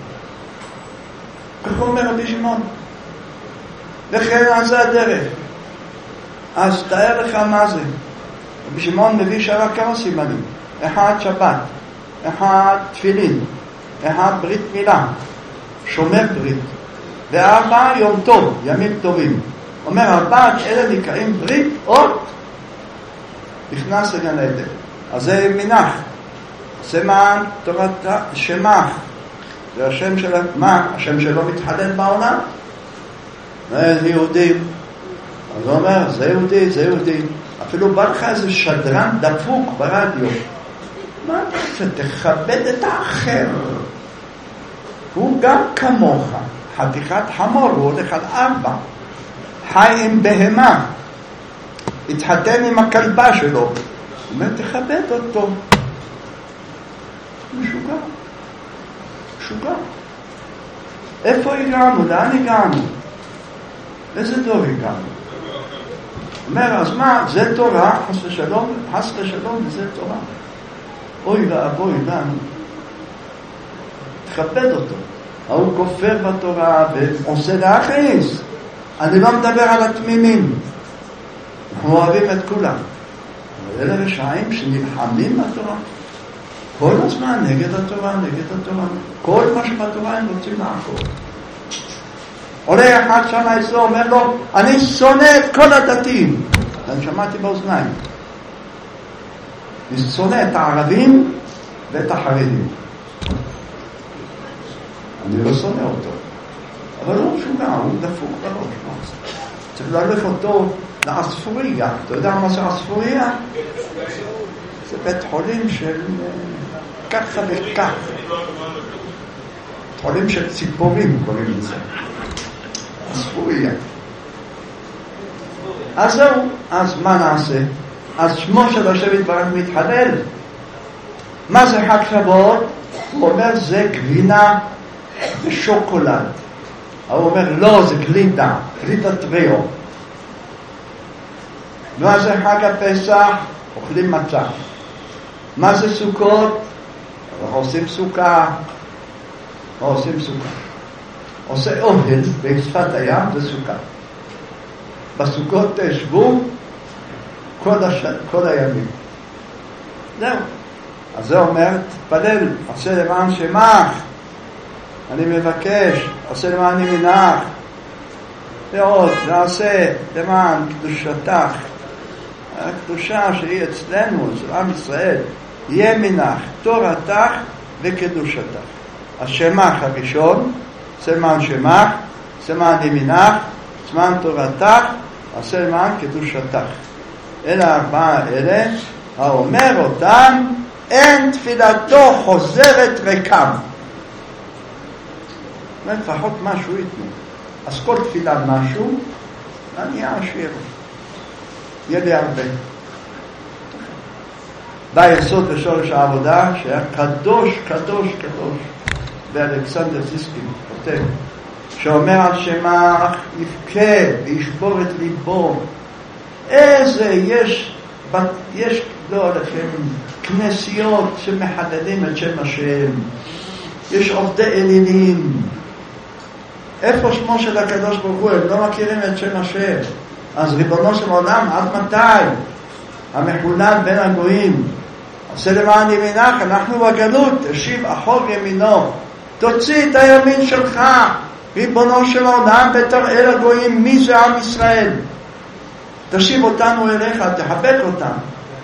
כך אומר רבי שמעון. וכן עשה הדרך. אז תאר לך מה זה. רבי שמעון מביא שרה כמה סימנים. אחד שבת, אחד תפילין, אחד ברית מילה, שומר ברית, וארבע יום טוב, ימים טובים. אומר ארבעת אלה נקראים ברית אות, נכנס לגן עדן. אז זה מנח, סימן תורת שמח, זה השם של מה? השם שלו מתחדד בעולם. זה יהודים. אז הוא אומר, זה יהודי, זה יהודי. אפילו בא לך איזה שדרן דפוק ברדיו. מה אתה רוצה? תכבד את האחר. הוא גם כמוך. חתיכת חמור, הוא הולך על ארבע. חי עם בהמה. התחתן עם הכלבה שלו. הוא אומר, תכבד אותו. משוגע. משוגע. איפה הגענו? לאן הגענו? איזה דור הגענו? אומר, אז מה? זה תורה, חס ושלום, חס ושלום, זה תורה. אוי לאבוי לנו. תכבד אותו. הוא כופר בתורה ועושה להכניס. אני לא מדבר על התמימים. אנחנו אוהבים את כולם. אבל אלה רשעים שנלחמים בתורה. כל הזמן נגד התורה, נגד התורה. כל מה שבתורה הם רוצים לעקור. עולה אחד שם אצלו, אומר לו, אני שונא את כל הדתיים. אני שמעתי באוזניים. אני שונא את הערבים ואת החרדים. אני לא שונא אותו. אבל הוא משוגע, הוא דפוק בראש. צריך להלך אותו לאספוריה. אתה יודע מה זה אספוריה? זה בית חולים של ככה וכך. בית חולים של ציפורים קוראים לזה. אספוריה. אז זהו, אז מה נעשה? אז שמו של השם יתברך מתחלל. מה זה חג שבועות? הוא אומר זה גבינה ושוקולד. הוא אומר לא, זה גלידה, גלידה טריו. מה זה חג הפסח? אוכלים מצה. מה זה סוכות? אנחנו עושים סוכה. אנחנו עושים סוכה. עושה אוהל בשפת הים וסוכה. בסוכות תשבו כל, הש... כל הימים. זהו. אז זה אומר, תתפלל, עושה למען שמח. אני מבקש, עושה למען ימינך. ועוד, נעשה למען קדושתך. הקדושה שהיא אצלנו, של עם ישראל, ימינך, תורתך וקדושתך. השמח הראשון, סימן שמח, סימן ימינך, סימן תורתך, סימן קדושתך. אלה ארבעה אלה, האומר אותם, אין תפילתו חוזרת ריקם. לפחות משהו יתנו. אז כל תפילה משהו, אני אעשיר. יהיה לי הרבה. ביסוד ושורש העבודה, שהיה קדוש, קדוש, קדוש. ואלכסנדר סיסקין כותב, שאומר על שמח יבכה וישבור את ליבו. איזה יש, יש לא לכם כנסיות שמחדדים את שם השם. יש עובדי אלילים. איפה שמו של הקדוש ברוך הוא? הם לא מכירים את שם השם. אז ריבונו של עולם, עד מתי? המחולן בין הגויים. עושה למען ימינך, אנחנו בגלות, תשיב אחור ימינו. תוציא את הימין שלך, ריבונו של עולם, ותראה לגויים מי זה עם ישראל. תשיב אותנו אליך, תחבק אותם.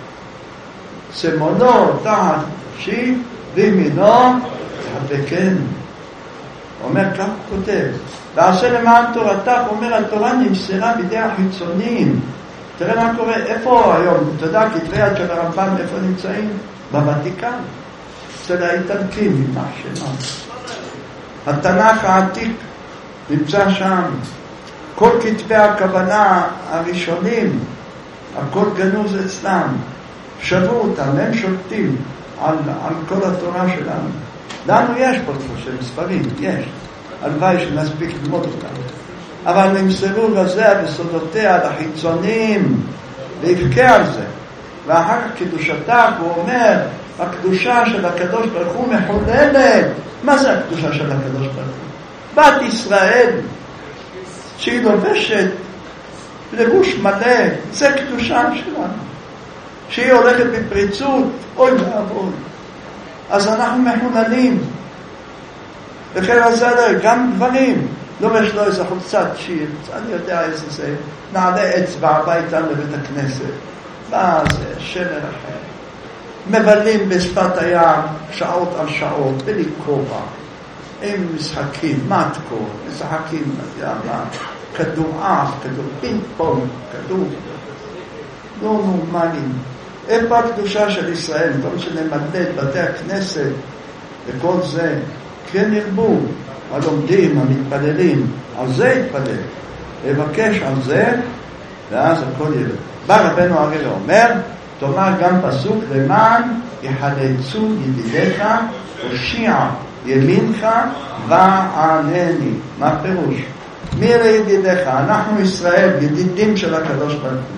שמונו תחת תשיב, וימינו תחבקן. אומר, כך הוא כותב. ועשה למען תורתך, אומר, התורה נמסרה בידי החיצונים. תראה מה קורה, איפה היום? אתה יודע, כתבי יד של הרמב"ם, איפה נמצאים? בוותיקן. אצל האיטלקים, יימח שמם. התנ"ך העתיק נמצא שם. כל כתבי הכוונה הראשונים, הכל גנוז אצלם, שבו אותם, הם שולטים על, על כל התורה שלנו. לנו יש פה תפושי מספרים, יש. הלוואי שנספיק ללמוד אותם. אבל נמסרו לזה בסודותיה לחיצונים, ויבכה על זה. ואחר כך קדושתה, הוא אומר, הקדושה של הקדוש ברוך הוא מחוללת. מה זה הקדושה של הקדוש ברוך הוא? בת ישראל, שהיא לובשת לבוש מלא, זה קדושה שלנו. שהיא הולכת בפריצות, אוי ואבוי. אז אנחנו מחוללים. וכן הזה, גם דברים. לא יש לו איזה חולצת שיר, אני יודע איזה זה, נעלה אצבע הביתה לבית הכנסת. מה זה, שמר אחר. מבלים בשפת הים שעות על שעות, בלי כובע. עם משחקים, מתקו, משחקים, מה, כדור אף, כדור פינג פונג, כדור. לא נורמלים. איפה הקדושה של ישראל, כל שנמלא את בתי הכנסת וכל זה, כן ירבו, הלומדים, המתפללים, על זה יתפלל, לבקש על זה, ואז הכל יראה. בא רבנו הראל אומר, תאמר גם פסוק, למען יחלצו ידידיך, הושיע ימינך וענני. מה הפירוש? מי אלה ידידיך? אנחנו ישראל, ידידים של הקדוש ברוך הוא.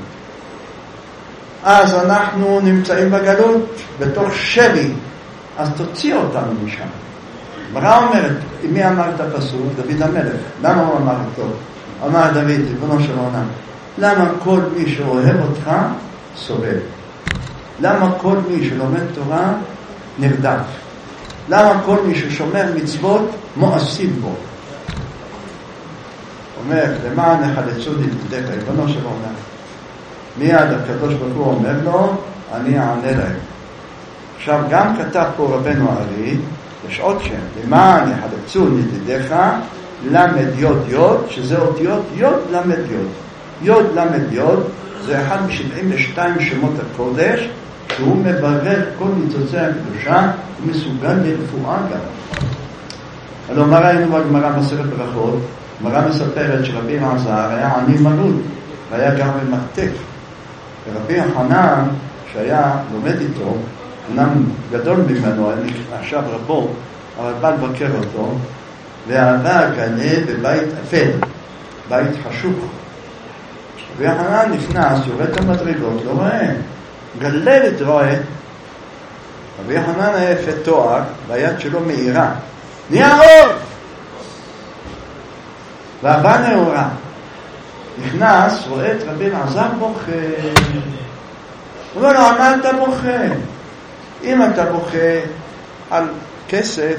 אז אנחנו נמצאים בגלות, בתוך שבי, אז תוציא אותנו משם. מה אומרת, מי אמר את הפסוק? דוד המלך. למה הוא אמר אותו? אמר דוד, ריבונו של עולם, למה כל מי שאוהב אותך סובל? למה כל מי שלומד תורה נרדף? למה כל מי ששומר מצוות מואסים בו? אומר, למען יחלצו ידידיך, ריבונו של עולם. מיד הקדוש ברוך הוא אומר לו, אני אענה להם. עכשיו גם כתב פה רבנו הארי, יש עוד שם, למען יחלצו ידידיך, למד יוד יוד, שזה אותיות יוד למד יוד. יוד למד יוד, זה אחד מ-שבעים ושתיים שמות הקודש, שהוא מברר כל ניצוצי הקדושה, הוא מסוגל לרפואה גם. הלוא מה ראינו בגמרא מסכת ברכות, גמרא מספרת שרבי אלעזר היה עני מרוד, והיה גר במרתף. ורבי חנן, שהיה לומד איתו, אמנם גדול ממנו, עכשיו רבו, אבל בא לבקר אותו, והבא גנה בבית אפל, בית חשוך. רבי חנן נכנס, יורד את המדרגות, לא רואה, גללת רואה. רבי חנן היה יפה תואר, והיד שלו מאירה. נהיה אור! והבא נאורה. נכנס, רואה את רבי אלעזר בוכה. הוא אומר לו, מה אתה בוכה? אם אתה בוכה על כסף,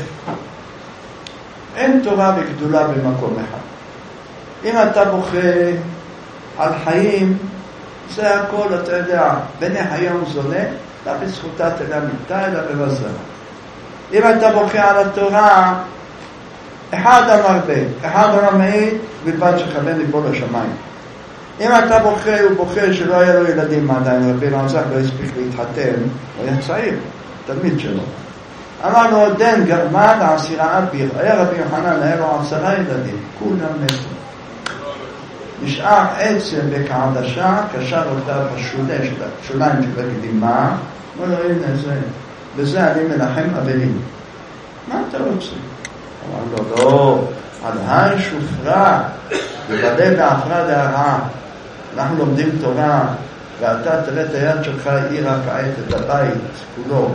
אין תורה וגדולה במקום אחד. אם אתה בוכה על חיים, זה הכל, אתה יודע, בני היום זולה, לא בזכותה תדע מיטה, אלא בבזרה. אם אתה בוכה על התורה, אחד אמר בית, אחד אמר מעיד, בלבד שכוון ליפול לשמיים. אם אתה בוכה, הוא בוכה שלא היה לו ילדים עדיין, רבי אלעזר לא הספיק להתחתן, הוא היה צעיר, תלמיד שלו. אמר לו, דן גרמד עשירה אביר, היה רבי יוחנן, היה לו עשרה ילדים, כולם מתו. נשאר עצם בקעדשה, קשר אותה בשולש, בשוליים של הקדימה, אמר לו, הנה זה, בזה אני מנחם אבלים. מה אתה רוצה? אמר לו, לא, על הר שופרה, ובדה באפרה דהרה, אנחנו לומדים תורה, ואתה תראה את היד שלך, העירה כעת את הבית כולו.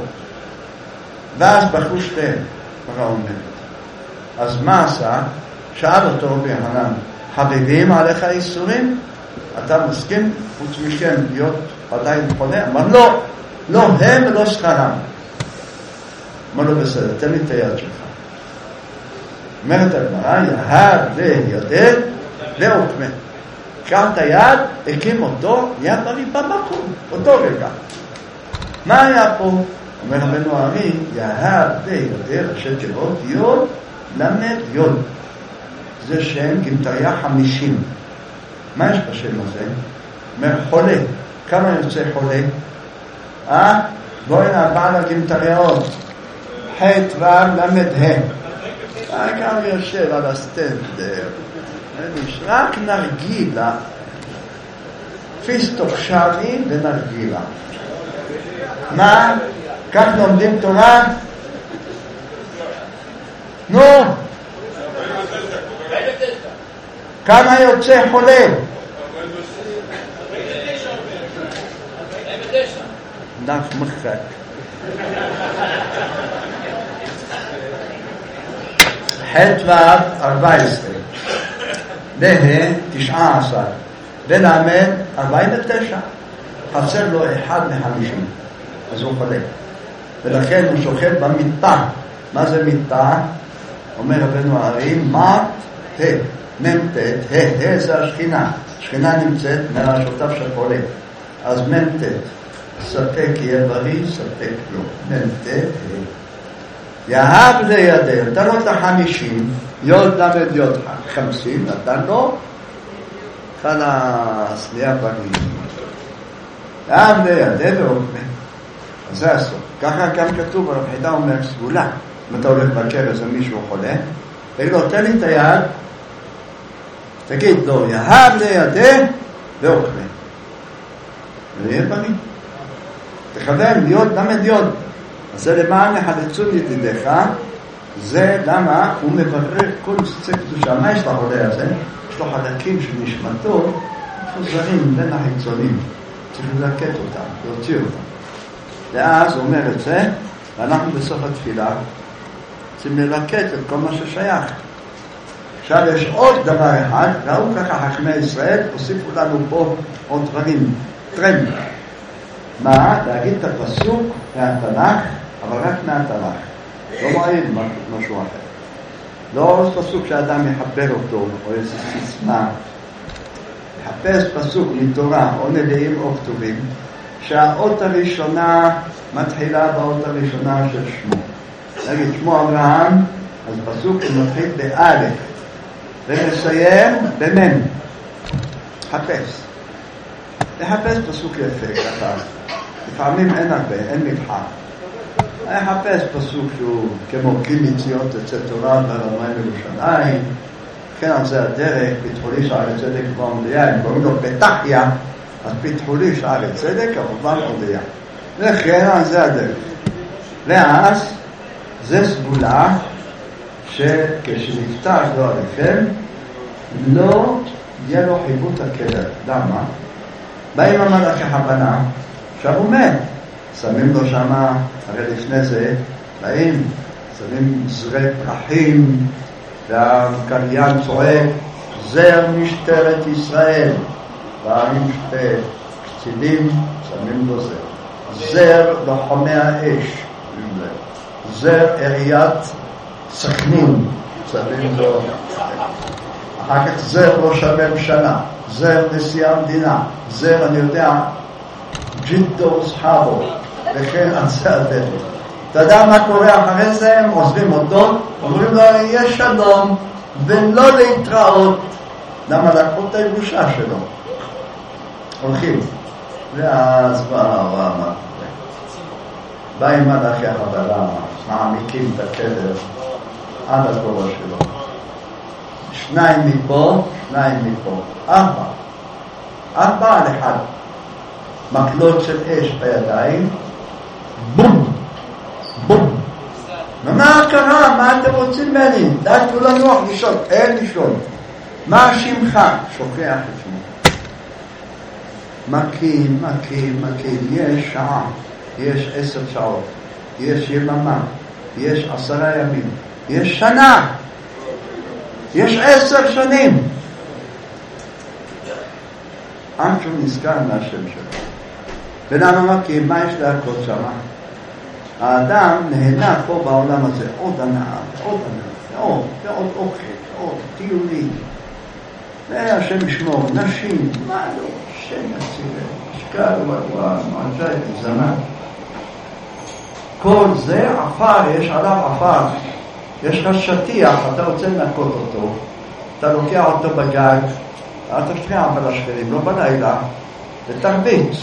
ואז בחרו שתיהם, פרה אומרת. אז מה עשה? שאל אותו רבי יוחנן, חביבים עליך איסורים? אתה מסכים חוץ מכם להיות עדיין חולה? אמר לא, לא הם ולא שכרם. אמר לו בסדר, תן לי את היד שלך. אומרת הגמרא, יהד וידד ועוקמה. קח את היד, הקים אותו, נהיה בריא במקום, אותו רגע. מה היה פה? אומר רבנו הארי, יהד וידד, ראשי תיבות, יוד למד יוד. זה שם גמטריה חמישים. מה יש בשם הזה? אומר חולה. כמה יוצא חולה? אה? בואי נעבר לגמטריות. ח' ו' למד ה'. העיקר יושב על הסטנדר. רק נרגילה, פיסטוק שרי ונרגילה. מה? כך לומדים תורה? נו! כמה יוצא חולה? דף מחק. ח' ועד ארבע עשרה, בה תשעה עשר, ולמד ארבעים ותשע. חסר לו אחד מחמישים, אז הוא חולה. ולכן הוא שוכב במיטה. מה זה מיטה? אומר רבנו הארי, מת, תה, ממתת, ה, ה זה השכינה. השכינה נמצאת מהשותף של חולה. אז ממתת, ספק יהיה בריא, ספק לא. ממתת, ה. יהב לידי, נתן לו את החמישים, יוד למד יוד חמסים, נתן לו, חלס, נהיה בריא. יהב לידי ואומר, אז זה הסוף. ככה גם כתוב, הרב חידה אומר סגולה. אם אתה הולך בקרס ומישהו חולה, תגיד לו, תן לי את היד, תגיד לו, יהב לידי ואוכלה. ויהיה בריא. תכוון, יוד למד יוד. אז זה למען יחלצו ידידיך, זה למה הוא מברר כל סצק קדושה. מה יש לחולה הזה? יש לו חלקים של נשמתו, חוזרים בין החיצונים. צריך ללקט אותם, להוציא אותם. ואז הוא אומר את זה, ואנחנו בסוף התפילה צריכים ללקט את כל מה ששייך. עכשיו יש עוד דבר אחד, ראו ככה חכמי ישראל, הוסיפו לנו פה עוד דברים, טרנד. מה? להגיד את הפסוק מהתנ"ך, אבל רק מהתנ"ך. לא מעיד משהו אחר. לא פסוק שאדם יחבר אותו, או איזו סיסמה. יחפש פסוק מתורה, או נביאים או כתובים, שהאות הראשונה מתחילה באות הראשונה של שמו. נגיד, שמו אברהם, אז פסוק מתחיל באלף, ומסיים במם. חפש. לחפש פסוק יפה, ככה. לפעמים אין הרבה, אין מבחר. לחפש פסוק שהוא כמו גיל מציאות אצל תורה ברמיים ירושלים, כן, על זה הדרך, פיתחו לי שערי צדק במודיע, אם קוראים לו פתחיה, אז פיתחו לי שערי צדק, אבל במודיע. וכן, על זה הדרך. ואז, זה סגולה, שכשנפתח לו עליכם, לא יהיה לו חיבות הכלב. למה? באים המלאכי הבנה, עכשיו הוא מת. שמים לו שמה, הרי לפני זה, באים, שמים זרי פרחים, והקריין צועק, זר משטרת ישראל. באים שתי קצינים, שמים לו זר. זר לוחמי האש. זר עיריית סכנין, שמים לו. אחר כך זר ראש הממשלה, זר נשיא המדינה, זר אני יודע, ג'יטו סחאבו, וכן על זה הדרך. אתה יודע מה קורה אחרי זה? הם עוזבים אותו, אומרים לו, יש שלום, ולא להתראות. למה לקחו את הירושה שלו? הולכים. ואז בא מה? באים מלאכי החבלה, מעמיקים את הקדר עד הגובה שלו. שניים מפה, שניים מפה. ארבע. ארבע על אחד. מקלות של אש בידיים. בום! בום! ומה קרה? מה אתם רוצים ממני? די תנו לנוח לישון. אין לישון. מה שמך? שוכח את שמו. מקים, מקים, מקים. יש שעה. יש עשר שעות. יש יממה. יש עשרה ימים. יש שנה. יש עשר שנים. עד שהוא נזכר מהשם שלו. ולמה מקים? מה יש להכות שמה? האדם נהנה פה בעולם הזה. עוד הנאה, עוד הנאה, עוד, ועוד אוכל, עוד טיולים. והשם ישמור, נשים, מה לא? שם יצירה, משקל, וואה, מעג'י, זמן. כל זה עפר, יש עליו עפר. יש לך שטיח, אתה רוצה לנקות אותו, אתה לוקח אותו בגג, אתה תשמיע בלשכנים, לא בלילה, ותרביץ.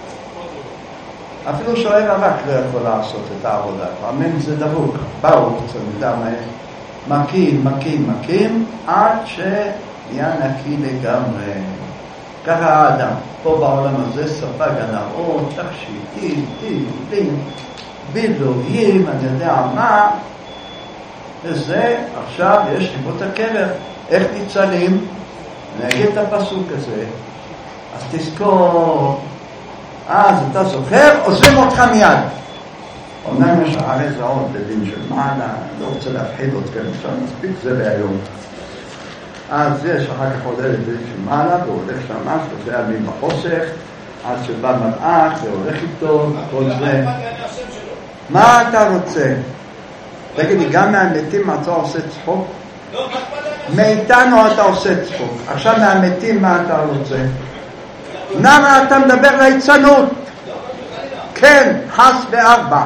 אפילו שואל הרק לא יכול לעשות את העבודה, פעמים זה דבוק, באו, זה מידה מהם, מקים, מקים, מקים, עד נהיה נקי לגמרי. ככה האדם, פה בעולם הזה ספג הנאות, תכשיטים, טיולים, בילויים, אני יודע מה, וזה עכשיו יש חיבות הקבר. איך ניצלים? אני אגיד את הפסוק הזה, אז תזכור, אז אתה זוכר, עוזבים אותך מיד. אומנם יש הרי זעות לדין של מעלה, לא רוצה להפחיד אתכם, עכשיו מספיק זה להיום. אז יש אחר כך עולה לדין של מעלה, והוא הולך שם שלושה ימים בחושך, עד שבא מלאך, והולך איתו, כל זה. מה אתה רוצה? תגידי, גם מהמתים אתה עושה צחוק? מאיתנו אתה עושה צחוק. עכשיו מהמתים מה אתה רוצה? למה אתה מדבר ליצנות? כן, חס בארבע.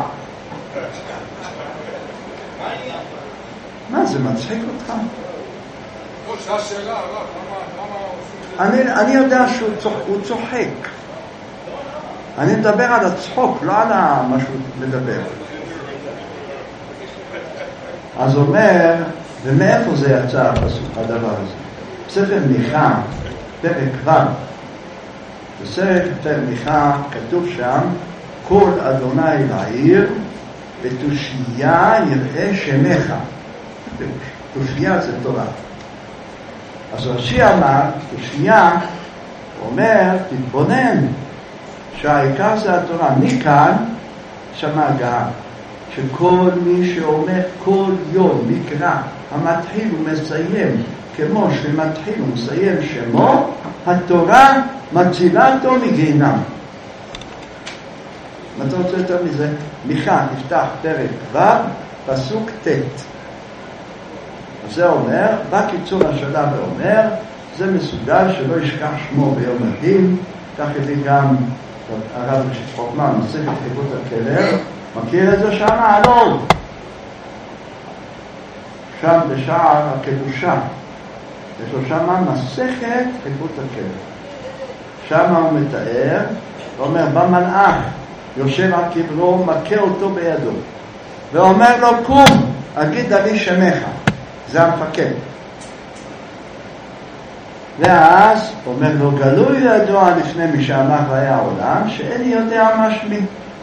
מה זה מצחיק אותך? אני יודע שהוא צוחק. אני מדבר על הצחוק, לא על מה שהוא מדבר. אז אומר, ומאיפה זה יצא הפסוק, הדבר הזה? בספר מיכה, פרק ו', בספר מיכה כתוב שם, כל אדוני לעיר, ותושייה יראה שמך. תושייה זה תורה. אז רש"י אמר, תושייה, הוא אומר, תתבונן, שהעיקר זה התורה. מכאן שמה הגעה, שכל מי שאומר כל יום מקרא המתחיל ומסיים כמו שמתחיל ומסיים שמו, התורה מצילה אותו מגיהנם. מה אתה רוצה יותר מזה? מיכה, נפתח פרק ו', פסוק ט'. זה אומר, בקיצור השאלה ואומר, זה מסוגל שלא ישכח שמו ביום הדין, כך הביא גם הרב חוכמה, מסכת חיבות הכלר, מכיר את זה שם? הלול. שם בשער הקדושה. יש לו שם מסכת חיבות הכלר. שם הוא מתאר, ואומר, במלאך יושב על קברו, מכה אותו בידו. ואומר לו, קום, אגיד לי שמך. זה המפקד. ואז אומר לו, גלוי ידוע לפני מי שאמר והיה העולם, שאין יודע מה שמי.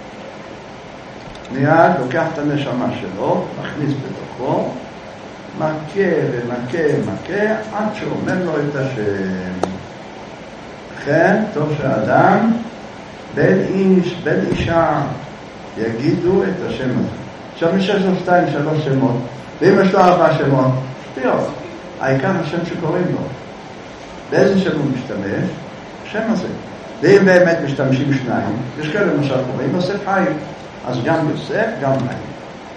מיד לוקח את הנשמה שלו, מכניס בתוכו, מכה ומכה ומכה, עד שאומר לו את השם. לכן, טוב שהאדם, בין איש, בין אישה, יגידו את השם הזה. עכשיו מי שיש לו שתיים, שלוש שמות, ואם יש לו ארבע שמות, שטויות. העיקר השם שקוראים לו. באיזה שם הוא משתמש? השם הזה. ואם באמת משתמשים שניים, יש כאלה למשל קוראים יוסף חיים. אז גם יוסף, גם חיים.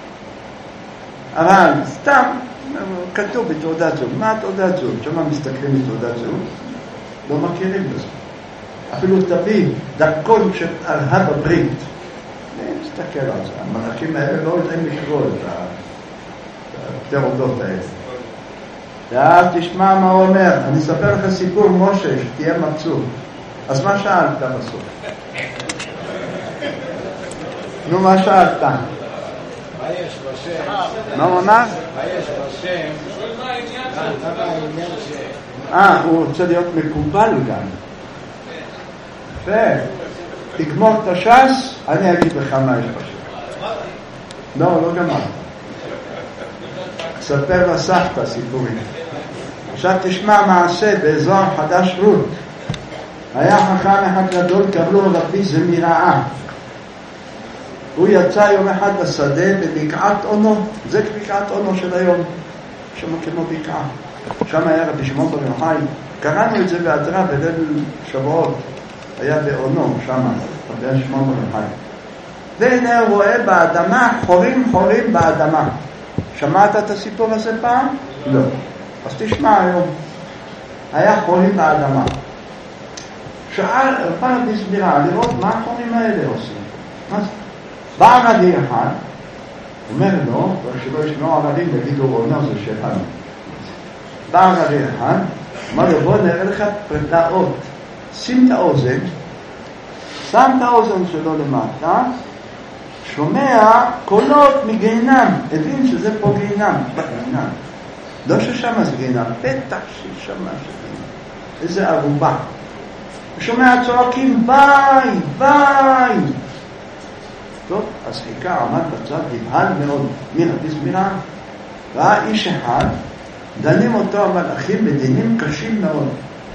אבל סתם, כתוב בתעודת זהות. מה תעודת זהות? שמה מסתכלים בתעודת זהות? לא מכירים בזה. אפילו תביא דרכון של ארהב הברית. נסתכל על זה. המלאכים האלה לא יודעים לקרוא את התעודות האלה. ואז תשמע מה הוא אומר. אני אספר לך סיפור משה, שתהיה מבסוט. אז מה שאלת בסוף? נו, מה שאלת? מה יש בשם? מה הוא אמר? מה יש בשם? כמה העניין ש... אה, הוא רוצה להיות מקובל גם. יפה. תגמור את הש"ס, אני אגיד לך מה יש בשם. לא, לא גמר. ספר לסבתא סיפורים. עכשיו תשמע מעשה באזור חדש רות. היה חכם אחד גדול, קראו לו רבי זמיראה. הוא יצא יום אחד לשדה בבקעת אונו, זה בקעת אונו של היום, שם כמו בקעה. שם היה רבי שמעון בר יוחאי, קראנו את זה בהדרה בליל שבועות, היה באונו שם, רבי שמעון בר יוחאי. והנה הוא רואה באדמה, חורים חורים באדמה. שמעת את הסיפור הזה פעם? לא. אז תשמע היום. היה חורים באדמה. שאל רבי זמיראה לראות מה החורים האלה עושים. מה זה? בא ערבי אחד, אומר לו, כשלא ישמעו ערבים יגידו אונו זה שלנו. בא ערבי אחד, אמר לו בוא נראה לך פרדאות, שים את האוזן, שם את האוזן שלו למטה, שומע קולות מגיהנם, הבין שזה פה גיהנם, בגיהנם. לא ששם זה גינה, פתח ששם זה גינה. איזה ערובה. ושומע צועקים ביי, ביי. טוב, אז חיכה עמד בצד, נבהל מאוד, מירה בזמירה, ראה איש אחד, דנים אותו המלאכים בדינים קשים מאוד.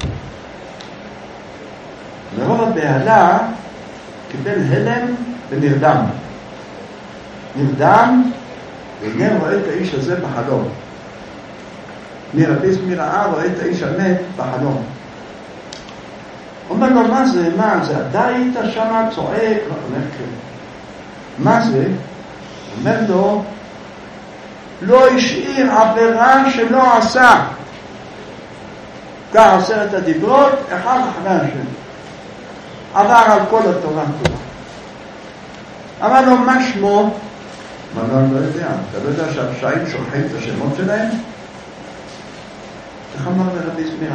מרוב הבהלה קיבל הלם ונרדם. נרדם, והנה רואה את האיש הזה בחלום. מירה בזמירה רואה את האיש המת בחלום. אומר לו, מה זה? מה זה? אתה היית שם צועק? אומר, כן. מה זה? אומר לו, לא השאיר עבירה שלא עשה. כך עשרת הדיברות, אחד אחרי השני. עבר על כל התורה כולה. אמר לו, מה שמו? אמר לו, אני לא יודע. אתה לא יודע שהפשעים שולחים את השמות שלהם? איך אמר לרבי זמירה?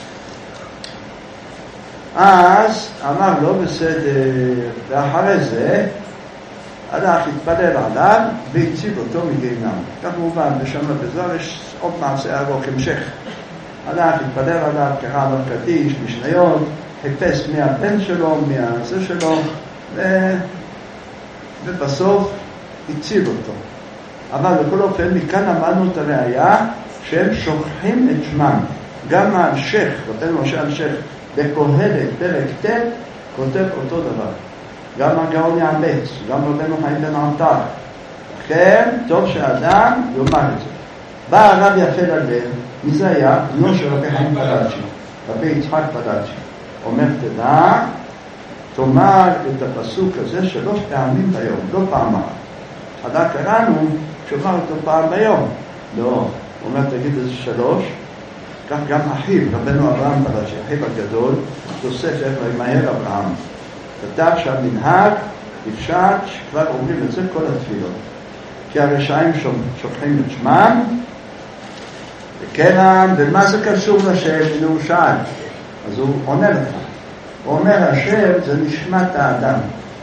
אז אמר לו, בסדר, ואחרי זה הלך התפלל עליו והציל אותו מגיהנום. כך מובן, בשם בזוהר יש עוד מעשה ארוך המשך. הלך התפלל עליו, קרא לו קדיש, משניות, חיפש מהבן שלו, מהזה שלו, ו... ובסוף הציל אותו. אבל בכל אופן, מכאן אמרנו את הראייה שהם שוכחים את שמם. גם האנשך, רבנו משה אנשך, בקהלת פרק ט' כותב אותו דבר. גם הגאון יעבץ, גם רבנו חיים בן עטר. לכן, טוב שהאדם יאמר את זה. בא הרב יפה ללב, מי זה היה? בנו של רבי חיים פדאצ'י, רבי יצחק פדאצ'י. אומר, תדע, תאמר את הפסוק הזה שלוש פעמים ביום, לא פעם אחת. חדה קראנו, שאומר אותו פעם ביום. לא, הוא אומר, תגיד את זה שלוש. כך גם אחיו, רבנו אברהם פדאצ'י, אחיו הגדול, תוסף איך למהר אברהם. כתב שהמנהג אפשר שכבר אומרים את זה כל התפילות. כי הרשעים שוכחים את שמם, וכן, ומה זה קשור לשם? הוא שאל. אז הוא עונה לך. הוא אומר, השם זה נשמת האדם.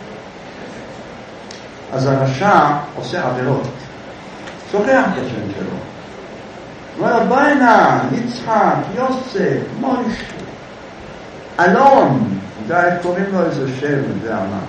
אז הרשע עושה עבירות. שוכח את השם שלו. הוא אומר, ביינה, יצחק, יוסף, מוישה, אלון, די, קוראים לו איזה שם, זה אמר.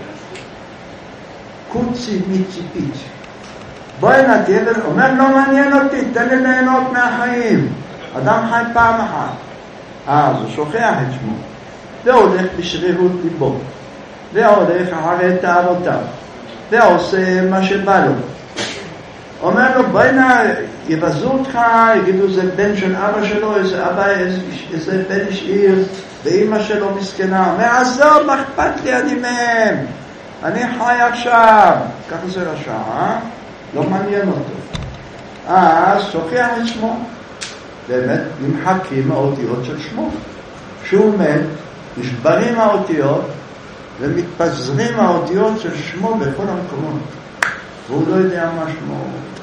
קוצי מיצי פיצי. ביינה, תהיה, אומר, לא מעניין אותי, תן לי ליהנות מהחיים. אדם חי פעם אחת. אז הוא שוכח את שמו. והולך בשרירות ליבו. והולך אחרי תאוותיו. ועושה מה שבא לו. אומר לו, ביינה, יבזו אותך, יגידו, זה בן של אבא שלו, איזה אבא, איזה, איזה בן איש עיר, ואמא שלו מסכנה. אומר, עזוב, מה אכפת לי, אני מהם. אני חי עכשיו. ככה זה רשע, אה? לא מעניין אותו. אז שוכח את שמו. באמת, נמחקים האותיות של שמו. כשהוא מת, נשברים האותיות, ומתפזרים האותיות של שמו בכל המקומות. והוא לא יודע מה שמו.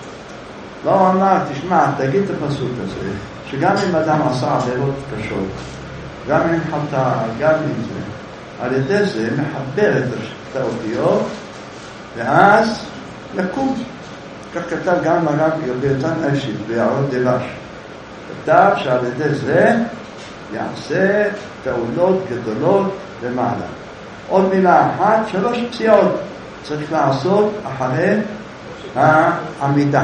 לא אמר, תשמע, תגיד את הפסוק הזה, שגם אם אדם עשה עבירות קשות, גם אם חטא, גם אם זה, על ידי זה מחבר את האותיות, ואז לקום. כך כתב גם הרב ירביתן אשית, ביערות דבש. כתב שעל ידי זה יעשה פעולות גדולות למעלה. עוד מילה אחת, שלוש פציעות צריך לעשות אחרי העמידה.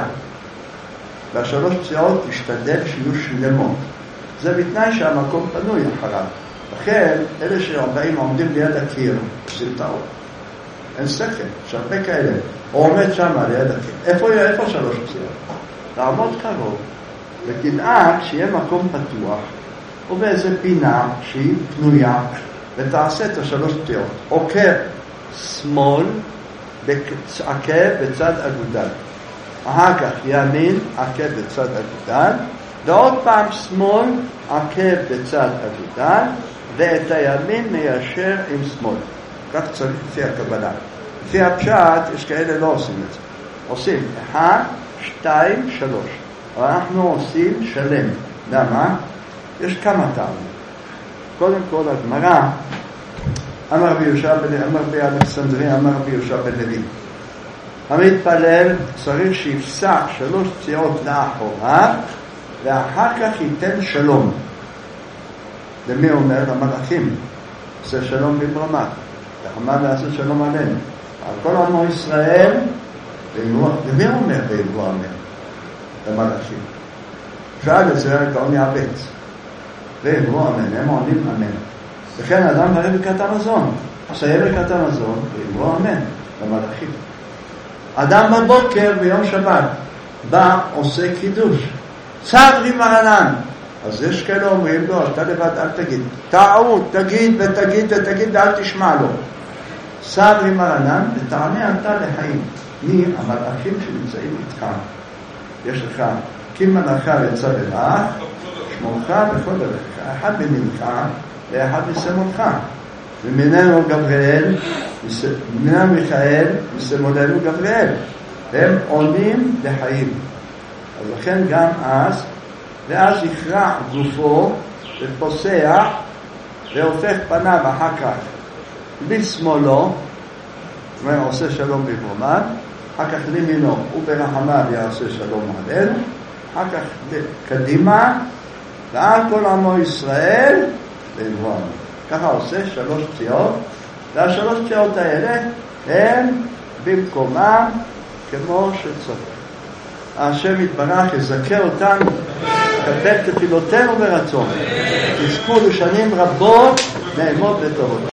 והשלוש פציעות תשתדל שיהיו שלמות. זה בתנאי שהמקום פנוי אחריו. לכן, אלה שבאים עומדים ליד הקיר, עושים טעות. אין שכל, יש הרבה כאלה. הוא עומד שם ליד הקיר. איפה, איפה שלוש פציעות? תעמוד קרוב, ותדאג שיהיה מקום פתוח, ובאיזה פינה שהיא פנויה, ותעשה את השלוש פציעות. עוקב שמאל, עקב בצד אגודל. אחר כך ימין, עקב בצד אגודל, ועוד פעם שמאל, עקב בצד אגודל, ואת הימין מיישר עם שמאל. כך צריך לפי הקבלה. לפי הפשט, יש כאלה לא עושים את זה. עושים אחד, שתיים, שלוש. אנחנו עושים שלם. למה? יש כמה טעמים. קודם כל, הגמרא, אמר רבי יהושע בן לוי, אמר רבי אלכסנדריה, אמר רבי יהושע בן לוי. המתפלל צריך שיפסח שלוש פציעות לאחוריו, ואחר כך ייתן שלום. למי אומר? למלאכים. עושה שלום בברמה. תחמד לעשות שלום עלינו. על כל עמו ישראל, למי אומר ויבוא אמן? למלאכים. שאל את זה גאון יעבץ. ויבוא אמן, הם עונים אמן. וכן אדם בא ברכת המזון. עושה ברכת המזון, ויבוא אמן למלאכים. אדם בבוקר ביום שבת בא, עושה קידוש. סברי מרנן. אז יש כאלה אומרים לו, אתה לבד אל תגיד. טעות, תגיד ותגיד ותגיד ואל תשמע לו. סברי מרנן, ותענה אתה לחיים. מי המלאכים שנמצאים איתך? יש לך, כי מלאכה יצא בלך, שמורך בכל דרכך. אחד ממינך ואחד משמאלך. ומיננו גבריאל, ממיננו מיכאל, משמאלנו גבריאל. הם עונים לחיים. אז לכן גם אז, ואז יכרע גופו ופוסח והופך פניו אחר כך בשמאלו, זאת אומרת עושה שלום במרומן, אחר כך לימינו וברחמיו יעשה שלום עלינו, אחר כך קדימה ועל כל עמו ישראל ויבוא. ככה עושה שלוש פציעות, והשלוש פציעות האלה הן במקומם כמו שצריך. השם יתברך יזכה אותנו לקבל תפילותינו ברצון, תזכו לשנים רבות נעמוד לטובות.